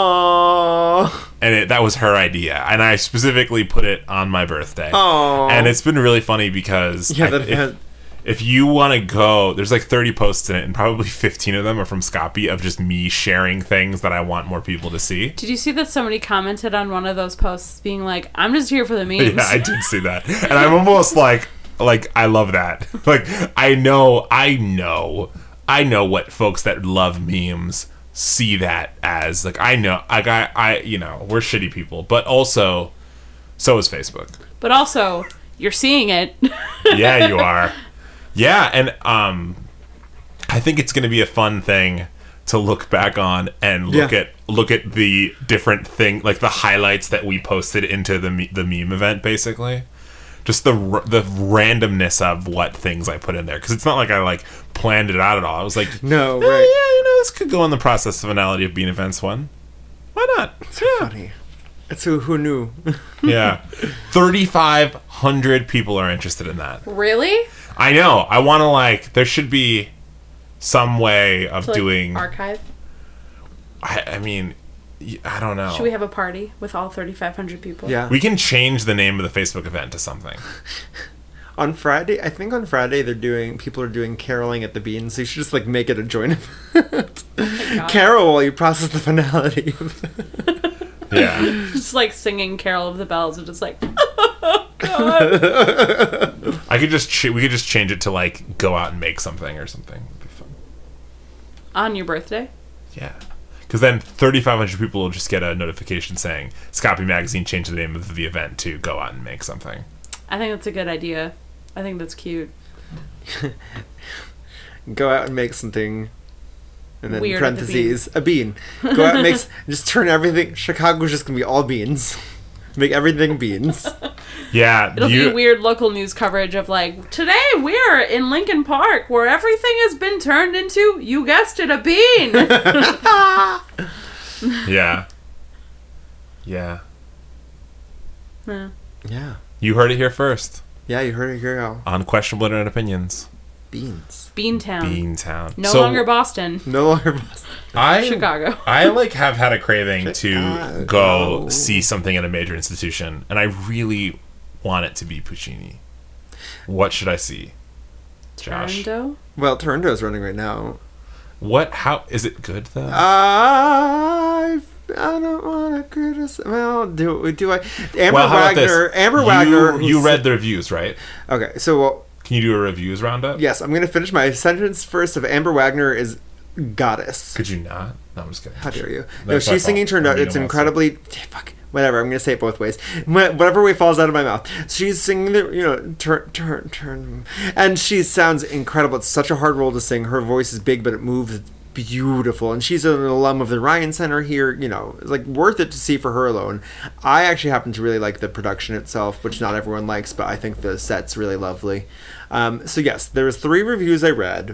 Oh. And it, that was her idea, and I specifically put it on my birthday. Aw. And it's been really funny because Yeah, I- that if, event. if you want to go, there's like thirty posts in it, and probably fifteen of them are from Scoppy of just me sharing things that I want more people to see. Did you see that somebody commented on one of those posts being like, I'm just here for the memes? Yeah, I did see that, and I'm almost like, like I love that. Like I know, I know, I know what folks that love memes see that as. Like I know, like I, I, you know, we're shitty people, but also, so is Facebook. But also, you're seeing it. Yeah, you are. Yeah, and um, I think it's going to be a fun thing to look back on and look Yeah. at look at the different thing, like the highlights that we posted into the me- the meme event, basically. Just the r- the randomness of what things I put in there, because it's not like I like planned it out at all. I was like, No, eh, right. yeah, you know, this could go in the Process finality of Bean Events one. Why not? Yeah. Funny. It's who, who knew. Yeah, thirty-five hundred people are interested in that. Really? I know. I want to like. There should be some way of To, like, doing. archive? I, I mean, y- I don't know. Should we have a party with all thirty-five hundred people? Yeah. We can change the name of the Facebook event to something. On Friday, I think on Friday they're doing, people are doing caroling at the Bean, so you should just like make it a joint event. God. Carol while you process the finality. Yeah. Just like singing Carol of the Bells and just like, I could just ch- we could just change it to like go out and make something or something. It'd be fun. on your birthday. Yeah. Because then thirty-five hundred people will just get a notification saying Scoppy Magazine changed the name of the event to go out and make something. I think that's a good idea. I think that's cute. Go out and make something. And then Weird at the parentheses, a bean. Go out and make, s- just turn everything, Chicago's just gonna be all beans. Make everything beans. Yeah. It'll you, be weird local news coverage of like, today we're in Lincoln Park where everything has been turned into, you guessed it, a bean. Yeah. Yeah. Yeah. Yeah. You heard it here first Yeah, you heard it here now. on Questionable Internet Opinions. Beans. Beantown. Beantown. No So, longer Boston. No longer. I, Chicago. I like have had a craving to Chicago. go see something at a major institution, and I really want it to be Puccini. What should I see, Josh? Turando? Well, Toronto's running right now. What? How is it good though? I I don't want to criticize. Well, do do I? Amber well, how about this? Wagner. Amber you, Wagner. You who's- read the reviews, right? Okay, so well, Can you do a reviews roundup? yes, I'm gonna finish my sentence first. Of Amber Wagner is goddess. Could you not? No, I'm just kidding. How dare you? That's No, my she's singing fault. Turndo. I'm being It's a monster. incredibly fuck. Whatever. I'm gonna say it both ways. Wh- Whatever way falls out of my mouth. She's singing the you know turn turn turn, and she sounds incredible. It's such a hard role to sing. Her voice is big, but it moves. It's beautiful, and she's an alum of the Ryan Center here. You know, it's like worth it to see for her alone. I actually happen to really like the production itself, which not everyone likes, but I think the set's really lovely. Um, so yes, there was three reviews I read.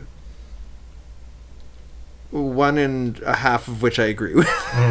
One and a half of which I agree with.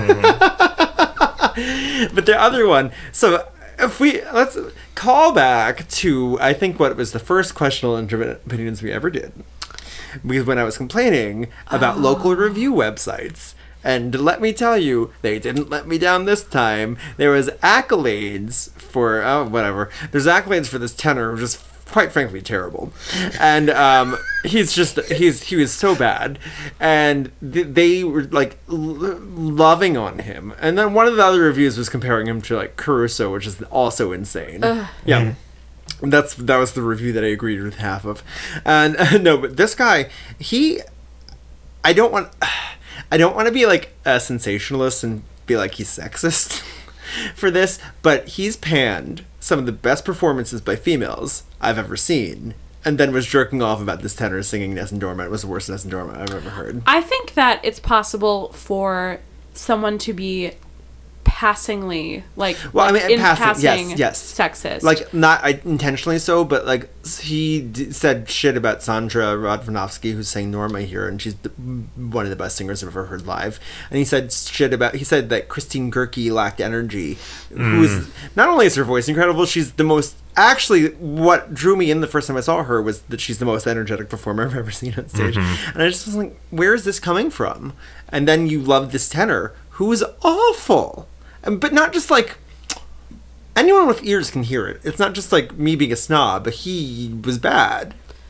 But the other one, so if we let's call back to I think what was the first questionable internet opinions we ever did, because when I was complaining about local review websites, and let me tell you, they didn't let me down this time. There was accolades for oh whatever. There's accolades for this tenor, which is quite frankly terrible, and um, he's just he's he was so bad, and th- they were like l- loving on him, and then one of the other reviews was comparing him to like Caruso, which is also insane. Yeah. That's that was the review that I agreed with half of, and uh, no, but this guy, he, I don't want, I don't want to be like a sensationalist and be like he's sexist for this, but he's panned some of the best performances by females I've ever seen, and then was jerking off about this tenor singing Nessun Dorma. It was the worst Nessun Dorma I've ever heard. I think that it's possible for someone to be passingly, like, Well, I like, mean, in passing, passing, yes, yes. sexist. Like, not I, intentionally so, but, like, he d- said shit about Sandra Radvanovsky, who's sang Norma here, and she's the, one of the best singers I've ever heard live. And he said shit about, he said that Christine Gerke lacked energy, who's, not only is her voice incredible, she's the most, actually, what drew me in the first time I saw her was that she's the most energetic performer I've ever seen on stage. And I just was like, where is this coming from? And then you love this tenor, who is awful. And- But not just like, anyone with ears can hear it. It's not just like me being a snob, but he was bad.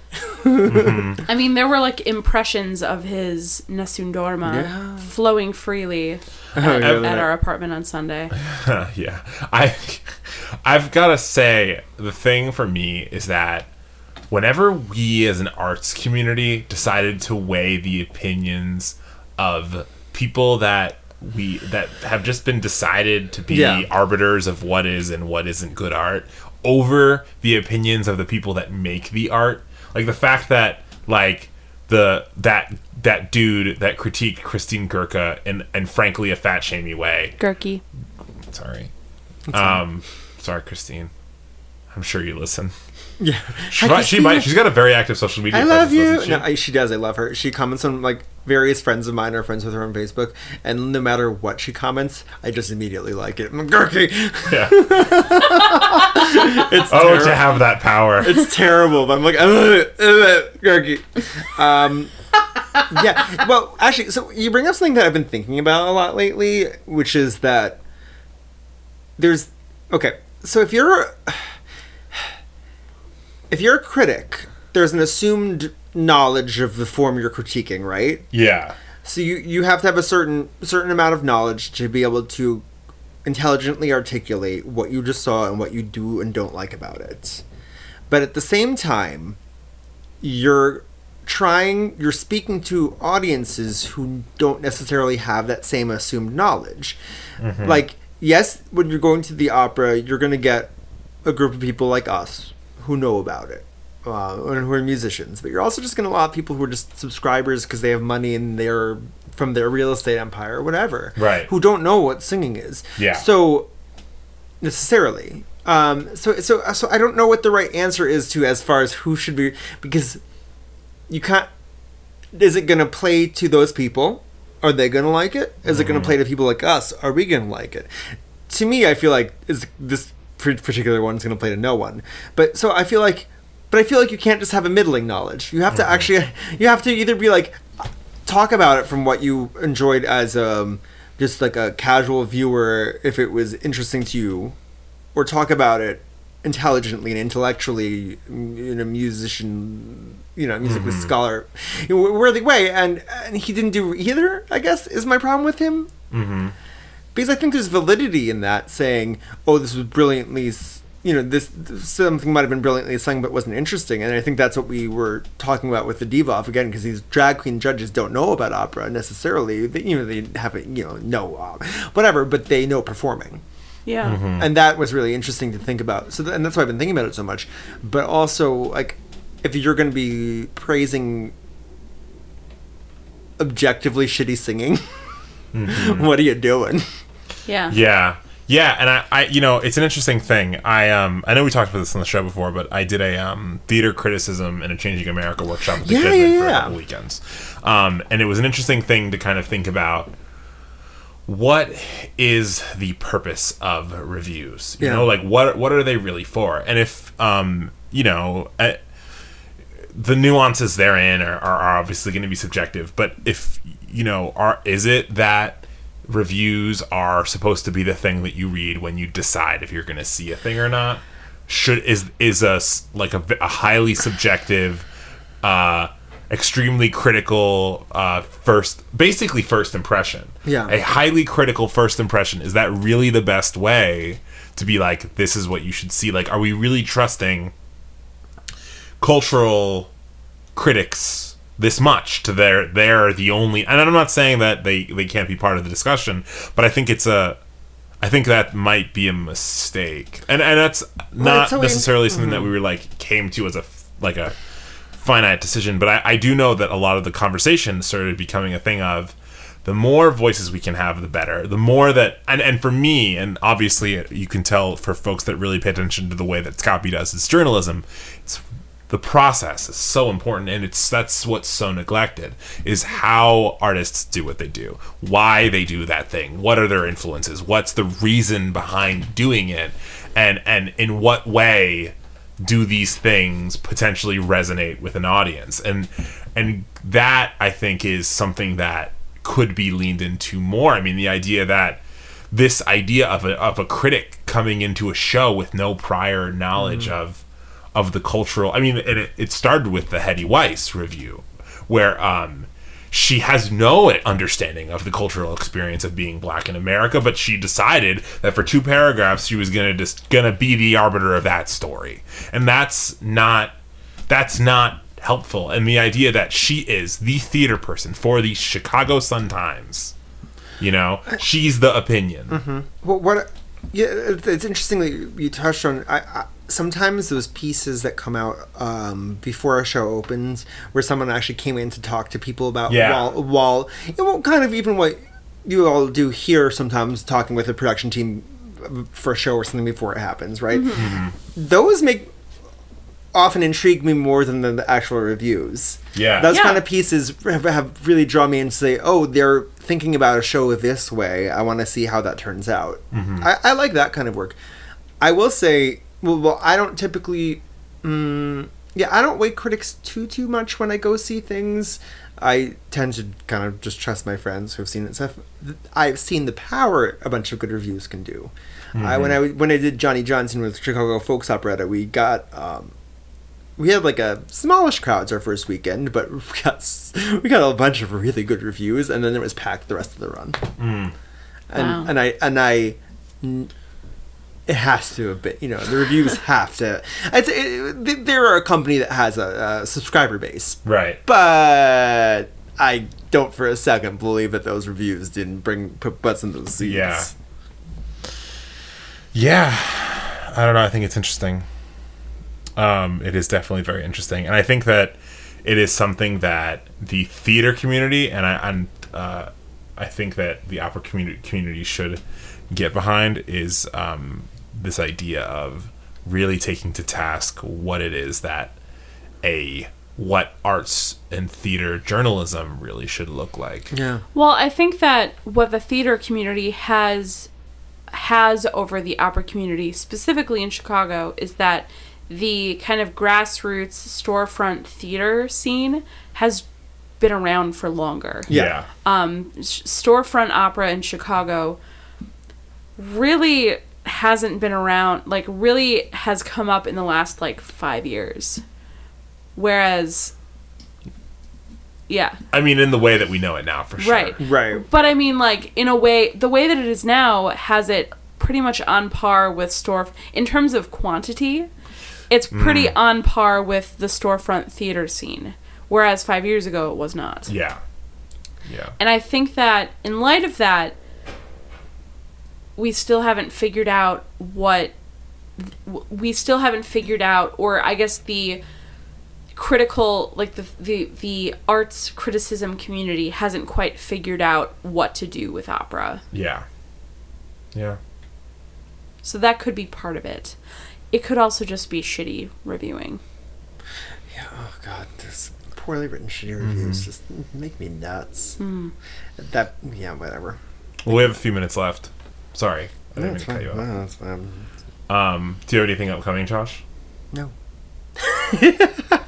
I mean, there were like impressions of his Nessun Dorma Yeah. flowing freely at, Oh, yeah, at that- our apartment on Sunday. Yeah, I, I've got to say the thing for me is that whenever we as an arts community decided to weigh the opinions of people that we that have just been decided to be Yeah. arbiters of what is and what isn't good art over the opinions of the people that make the art, like the fact that like the that that dude that critiqued Christine Gerke in and frankly a fat shamey way. Gurky. Sorry. Um, sorry, Christine. I'm sure you listen. Yeah. She, might, she might. She's got a very active social media. I love presence, you. doesn't she? No, I, she does. I love her. She comments on like various friends of mine are friends with her on Facebook, and no matter what she comments, I just immediately like it. I'm Gerke. Yeah. It's Oh, terrible. to have that power. It's terrible, but I'm like, ugh, ugh, Gerke. Um, yeah. Well, actually, so you bring up something that I've been thinking about a lot lately, which is that there's okay. So if you're if you're a critic, there's an assumed knowledge of the form you're critiquing, right? Yeah. So you, you have to have a certain certain amount of knowledge to be able to intelligently articulate what you just saw and what you do and don't like about it. But at the same time, you're trying, you're speaking to audiences who don't necessarily have that same assumed knowledge. Mm-hmm. Like, yes, when you're going to the opera, you're going to get a group of people like us who know about it. Uh, and who are musicians, but you're also just going to allow people who are just subscribers because they have money and they're from their real estate empire or whatever, right? Who don't know what singing is, yeah. So necessarily, um, so so so I don't know what the right answer is to as far as who should be, because you can't. Is it going to play to those people? Are they going to like it? Is mm. it going to play to people like us? Are we going to like it? To me, I feel like is this particular one is going to play to no one. But so I feel like. But I feel like you can't just have a middling knowledge. You have to mm-hmm. actually, you have to either be like, talk about it from what you enjoyed as um, just like a casual viewer, if it was interesting to you, or talk about it intelligently and intellectually in a musician, you know, music mm-hmm. with scholar, worthy way. And, and he didn't do either, I guess, is my problem with him. Mm-hmm. Because I think there's validity in that, saying, oh, this was brilliantly... You know, this something might have been brilliantly sung, but wasn't interesting, and I think that's what we were talking about with the Diva again, because these drag queen judges don't know about opera necessarily. They, you know, they haven't, you know, know uh, whatever, but they know performing. Yeah, mm-hmm. And that was really interesting to think about. So, th- and that's why I've been thinking about it so much. But also, like, if you're going to be praising objectively shitty singing, mm-hmm. what are you doing? Yeah. Yeah. Yeah, and I, I, you know, it's an interesting thing. I, um, I know we talked about this on the show before, but I did a um, theater criticism and a Changing America workshop with the yeah, Kidman yeah, for yeah. a couple weekends, um, and it was an interesting thing to kind of think about. What is the purpose of reviews? You yeah. know, like what what are they really for? And if, um, you know, I, the nuances therein are, are obviously going to be subjective, but if you know, are is it that reviews are supposed to be the thing that you read when you decide if you're going to see a thing or not? Should is is a like a, a highly subjective, uh, extremely critical uh, first, basically first impression. Yeah, a highly critical first impression, is that really the best way to be like, this is what you should see? Like, are we really trusting cultural critics this much to their they're the only, and I'm not saying that they they can't be part of the discussion, but I think it's a I think that might be a mistake, and and that's not well, necessarily something mm-hmm. that we were like came to as a like a finite decision, but I, I do know that a lot of the conversation started becoming a thing of the more voices we can have, the better. The more that, and, and for me, and obviously you can tell for folks that really pay attention to the way that Scott B does his journalism, it's the process is so important, and it's that's what's so neglected, is how artists do what they do, why they do that thing, what are their influences, what's the reason behind doing it, and and in what way do these things potentially resonate with an audience. And and that, I think, is something that could be leaned into more. I mean, the idea that this idea of a of a critic coming into a show with no prior knowledge mm. of of the cultural, I mean, and it, it started with the Hetty Weiss review, where um, she has no understanding of the cultural experience of being black in America, but she decided that for two paragraphs she was gonna just gonna be the arbiter of that story, and that's not that's not helpful. And the idea that she is the theater person for the Chicago Sun-Times, you know, she's the opinion. Mm-hmm. Well, what? Yeah, it's interesting that you touched on. I, I sometimes those pieces that come out um, before a show opens, where someone actually came in to talk to people about yeah. while, while you know, kind of even what you all do here sometimes, talking with a production team for a show or something before it happens, right? Mm-hmm. Mm-hmm. Those make often intrigue me more than the, the actual reviews. Yeah, those yeah. kind of pieces have, have really drawn me in to say, oh, they're thinking about a show this way. I want to see how that turns out. Mm-hmm. I, I like that kind of work. I will say, well, well I don't typically, um, yeah, I don't weight critics too, too much when I go see things. I tend to kind of just trust my friends who have seen it and stuff. I've seen the power a bunch of good reviews can do. Mm-hmm. I, when I when I did Johnny Johnson with Chicago Folks Operetta, we got um, we had like a smallish crowds our first weekend, but we got s- we got a bunch of really good reviews, and then it was packed the rest of the run. Mm. And Wow. and I and I, it has to have been, you know, the reviews have to. It's, it, they're a company that has a, a subscriber base, Right. but I don't for a second believe that those reviews didn't bring put butts in those seats. Yeah. Yeah. I don't know. I think it's interesting. Um, it is definitely very interesting. And I think that it is something that the theater community and I and uh, I think that the opera community community should get behind is um, this idea of really taking to task what it is that a what arts and theater journalism really should look like. Yeah. Well, I think that what the theater community has has over the opera community, specifically in Chicago, is that the kind of grassroots storefront theater scene has been around for longer. Yeah. Um, sh- storefront opera in Chicago really hasn't been around, like really has come up in the last like five years. Whereas, yeah. I mean, in the way that we know it now, for sure. Right. Right. But I mean, like, in a way, the way that it is now has it pretty much on par with store, in terms of quantity, it's pretty Mm. on par with the storefront theater scene. Whereas five years ago, it was not. Yeah. Yeah. And I think that in light of that, we still haven't figured out what, we still haven't figured out, or I guess the critical, like the, the, the arts criticism community hasn't quite figured out what to do with opera. Yeah. Yeah. So that could be part of it. It could also just be shitty reviewing. Yeah. Oh God, this poorly written shitty reviews just make me nuts. Mm. That yeah, whatever. Well, we have a few minutes left. Sorry. I didn't mean That's to cut you fine. off. No, that's fine. Um, do you have anything upcoming, Josh? No. I'm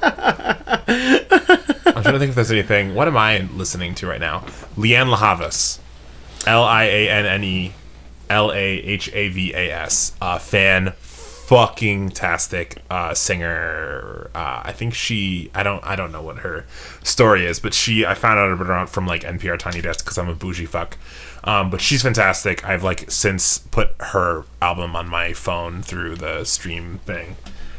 trying to think if there's anything. What am I listening to right now? Leanne LaHavas. L I A N N E L A H A V A S. Uh, fan fucking tastic uh, singer. Uh, I think she. I don't. I don't know what her story is, but she. I found out about her from like N P R Tiny Desk because I'm a bougie fuck. Um, but she's fantastic. I've like since put her album on my phone through the stream thing.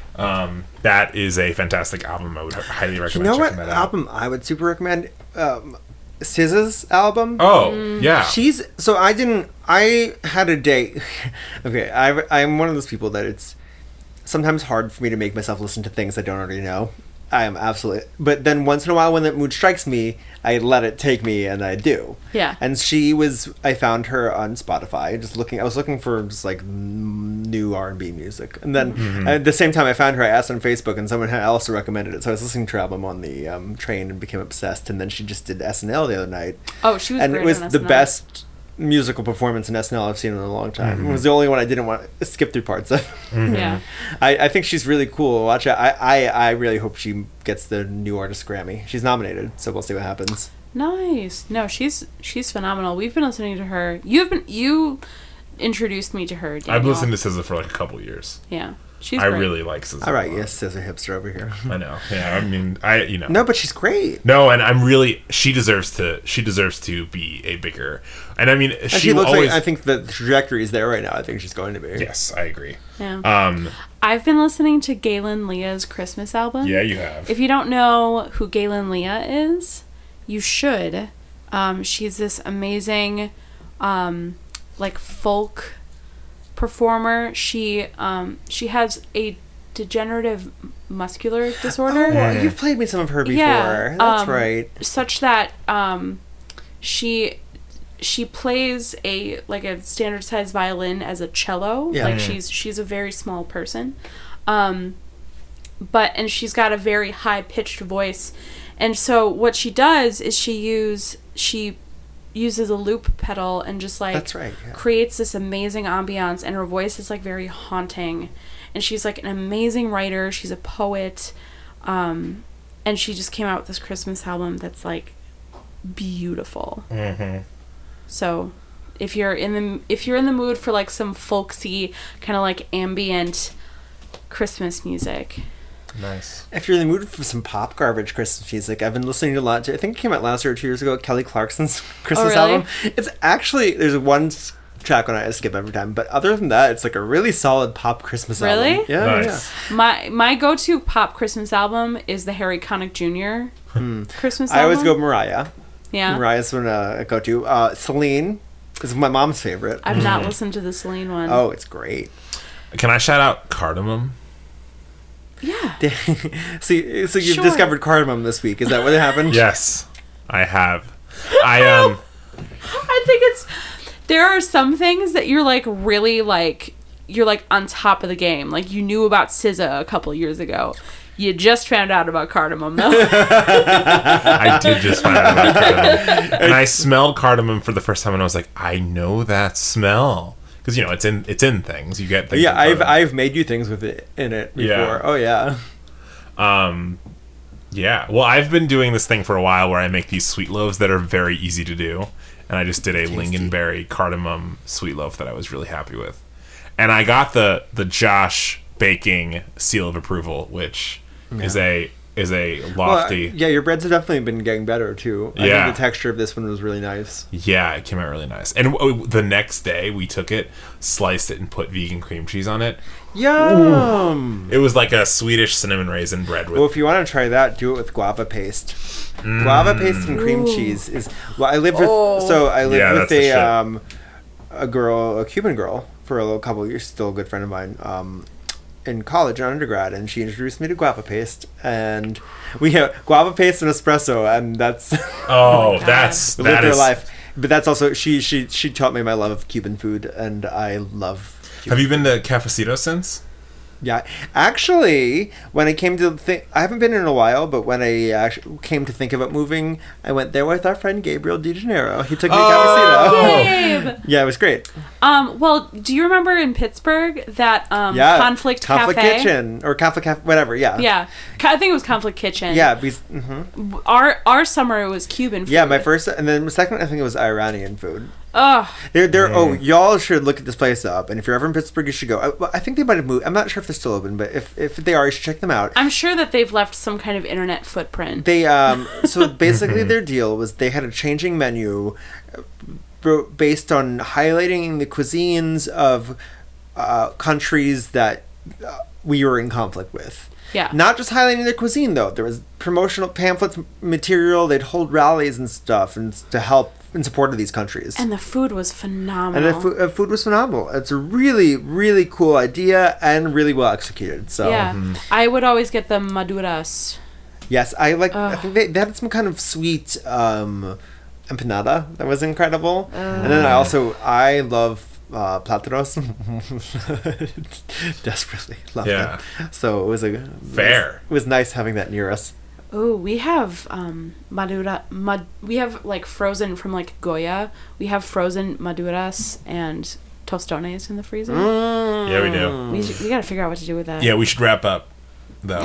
Um, that is a fantastic album. I would highly You recommend know what checking that out. album I would super recommend? Um, S Z A's album. Oh, yeah. She's so I didn't. I had a date. Okay, I I'm one of those people that it's sometimes hard for me to make myself listen to things I don't already know. I am absolutely. But then once in a while, when that mood strikes me, I let it take me, and I do. Yeah. And she was. I found her on Spotify. Just looking. I was looking for just like n- new R and B music, and then Mm-hmm. at the same time, I found her. I asked on Facebook, and someone had also recommended it. So I was listening to her album on the um, train and became obsessed. And then she just did S N L the other night. Oh, she was and great it was on the S N L. best musical performance in S N L I've seen in a long time. Mm-hmm. It was the only one I didn't want to skip through parts of. Yeah. I, I think she's really cool. Watch out. I, I, I really hope she gets the New Artist Grammy. She's nominated, so we'll see what happens. Nice. No, she's she's phenomenal. We've been listening to her. You've been you introduced me to her. Daniel. I've listened to S Z A for like a couple years. Yeah, she's. I great. really like S Z A. All right, a lot. yes, Scissor Hipster over here. I know. Yeah, I mean, I you know. No, but she's great. No, and I'm really. She deserves to. She deserves to be a bigger. And I mean, And she, she, looks always. like, I think the trajectory is there right now. I think she's going to be. Yes, I agree. Yeah. Um. I've been listening to Galen Leah's Christmas album. Yeah, you have. If you don't know who Galen Leah is, you should. Um, she's this amazing, um, like folk performer. She um, she has a degenerative muscular disorder. Oh, you've played me some of her before. Yeah, That's um, right. Such that um, she she plays a like a standard size violin as a cello. Yeah. Like Mhm. she's she's a very small person, um, but and she's got a very high pitched voice, and so what she does is she use she uses a loop pedal and just like That's right, yeah. creates this amazing ambiance, and her voice is like very haunting, and she's like an amazing writer. She's a poet, um, and she just came out with this Christmas album that's like beautiful. Mm-hmm. So if you're in the if you're in the mood for like some folksy kind of like ambient Christmas music, Nice. If you're in the mood for some pop garbage Christmas music, I've been listening to a lot. To, I think it came out last year or two years ago. Kelly Clarkson's Christmas really? album. It's actually there's one s- track on it I skip every time, but other than that, it's like a really solid pop Christmas Really? album. Yeah, Nice. My my go-to pop Christmas album is the Harry Connick Junior Christmas yeah. I album. always go Mariah. Yeah. Mariah's one uh, I go to. Uh, Celine is my mom's favorite. I've not listened to the Celine one. Oh, it's great. Can I shout out Cardamom? Yeah. See, so you've Sure. discovered cardamom this week. Is that what happened? Yes, I have. I um. I think it's there are some things that you're like really like you're like on top of the game. Like you knew about S Z A a couple years ago. You just found out about cardamom though. I did just find out about cardamom, and I smelled cardamom for the first time, and I was like, I know that smell because you know it's in it's in things. You get things. Yeah, with I've cardamom. I've made you things with it in it before. Yeah. Oh yeah. Um, yeah. Well, I've been doing this thing for a while where I make these sweet loaves that are very easy to do, and I just did a lingonberry cardamom sweet loaf that I was really happy with, and I got the the Josh Baking seal of approval, which is a is a lofty. Well, yeah, your breads have definitely been getting better too. I Yeah. think the texture of this one was really nice. Yeah, it came out really nice. And w- the next day we took it, sliced it, and put vegan cream cheese on it. Yum! It was like a Swedish cinnamon raisin bread with. Well, if you want to try that, do it with guava paste. Guava paste and cream Ooh. cheese is. Well, I lived with. Oh. So I lived Yeah, with that's the shit. a um, a girl, a Cuban girl, for a little couple of years. Still a good friend of mine. Um, in college, in undergrad, and she introduced me to guava paste, and we have guava paste and espresso, and that's oh, God. that's lived that their is. life. But that's also she she she taught me my love of Cuban food, and I love. Cuban Have you been to Cafecito since? Yeah, actually, when I came to think, I haven't been in a while, but when I actually came to think about moving, I went there with our friend Gabriel De Janeiro. He took me Oh! to Cafecito. Babe. Yeah, it was great. Um, well, do you remember in Pittsburgh that um Yeah, Conflict, Conflict Cafe? Kitchen or Conflict Cafe, whatever. Yeah, Yeah. I think it was Conflict Kitchen. yeah. Because, hmm Our our summer was Cuban food. Yeah, my first, and then the second, I think it was Iranian food. Ugh. They're, they're, oh, y'all should look at this place up, and if you're ever in Pittsburgh, you should go. I, well, I think they might have moved. I'm not sure if they're still open, but if, if they are, you should check them out. I'm sure that they've left some kind of internet footprint. They um so basically their deal was they had a changing menu uh, bro- based on highlighting the cuisines of uh, countries that uh, we were in conflict with. Yeah. Not just highlighting their cuisine though. There was promotional pamphlets, material. They'd hold rallies and stuff, and s- to help in support of these countries. And the food was phenomenal. And the food, uh, food was phenomenal. It's a really, really cool idea and really well executed. So yeah. I would always get the maduras. yes, I like. I Ugh. think they, they had some kind of sweet um, empanada that was incredible. And then I also I love uh, platanos. Desperately love Yeah. them. So it was a Fair. It was, it was nice having that near us. Oh, we have um madura mad we have like frozen from like Goya. We have frozen maduras and tostones in the freezer. Yeah, we do. We should, we got to figure out what to do with that. Yeah, we should wrap up though.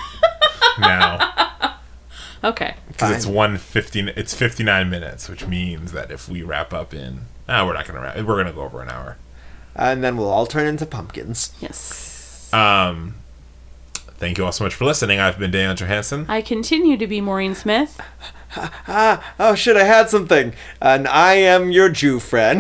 Now, Okay. because it's Fine. one fifteen. It's fifty nine minutes, which means that if we wrap up in, ah, we're not gonna wrap. We're gonna go over an hour. And then we'll all turn into pumpkins. Yes. Um, thank you all so much for listening. I've been Daniel Johansson. I continue to be Maureen Smith. Ah, oh shit, I had something. And I am your Jew friend.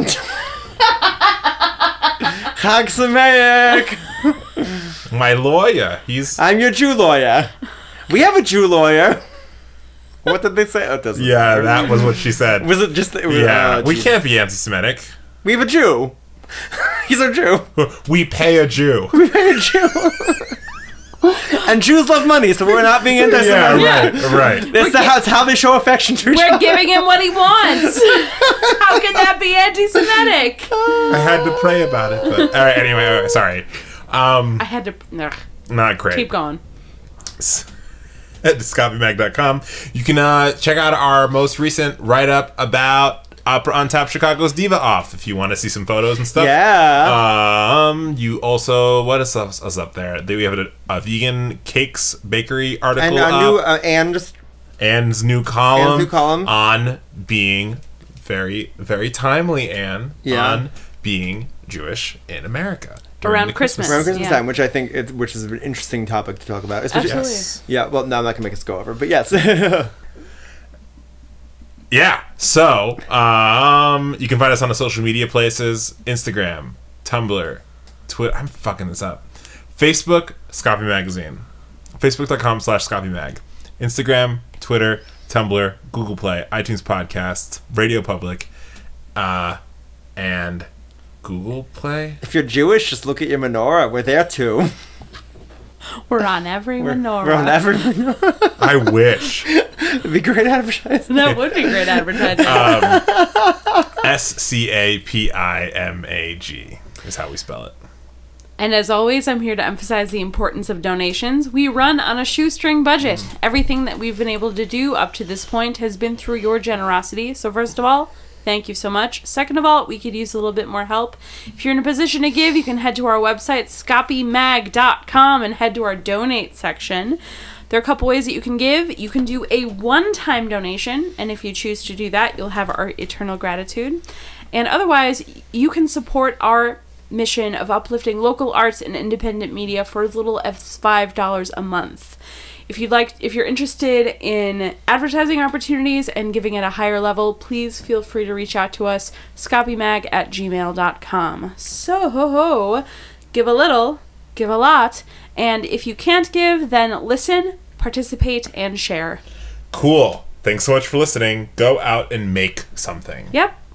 Chag Sameach. My lawyer. He's I'm your Jew lawyer. We have a Jew lawyer. What did they say? Oh, it doesn't yeah. matter. That was what she said. Was it just... It was, Yeah, oh, we geez. can't be anti-Semitic. We have a Jew. He's our Jew. We pay a Jew. We have a Jew. And Jews love money, so we're not being Yeah, anti-Semitic. right, right. That's, the, that's how they show affection to each We're other. giving him what he wants. How can that be anti-Semitic? I had to pray about it. But, all right. Anyway, all right, sorry. Um, I had to ugh, not great. keep going. At discopy mag dot com. You can uh, check out our most recent write-up about Opera on Top Chicago's Diva Off if you want to see some photos and stuff. Yeah. Um, you also, what is us, us up there? We have a, a vegan cakes bakery article and a up. new... Uh, and just... Anne's new column. Anne's new column. On being very, very timely, Anne. Yeah. On being Jewish in America. during Around the Christmas. Around Christmas Yeah. time, which I think it, which is an interesting topic to talk about. Especially, Absolutely. Yes. Yeah, well, no, I'm not gonna make us go over, but yes. Yeah. So, um, you can find us on the social media places: Instagram, Tumblr, Twitter. I'm fucking this up. Facebook, Scoppy Magazine. Facebook.com slash Scoppy Mag. Instagram, Twitter, Tumblr, Google Play, iTunes Podcasts, Radio Public, uh, and Google Play. If you're Jewish, just look at your menorah. We're there too. We're on every We're, menorah. we're on every menorah. I wish. It'd be great advertising. That would be great advertising. S C A P I M A G is how we spell it. And as always, I'm here to emphasize the importance of donations. We run on a shoestring budget. Everything that we've been able to do up to this point has been through your generosity. So first of all, thank you so much. Second of all, we could use a little bit more help. If you're in a position to give, you can head to our website, scoppy mag dot com, and head to our donate section. There are a couple ways that you can give. You can do a one-time donation, and if you choose to do that, you'll have our eternal gratitude. And otherwise, you can support our mission of uplifting local arts and independent media for as little as five dollars a month. If you'd like, if you're interested in advertising opportunities and giving at a higher level, please feel free to reach out to us, scoppymag at gmail dot com. So, ho, ho, give a little, give a lot, and if you can't give, then listen, participate, and share. Cool. Thanks so much for listening. Go out and make something. Yep.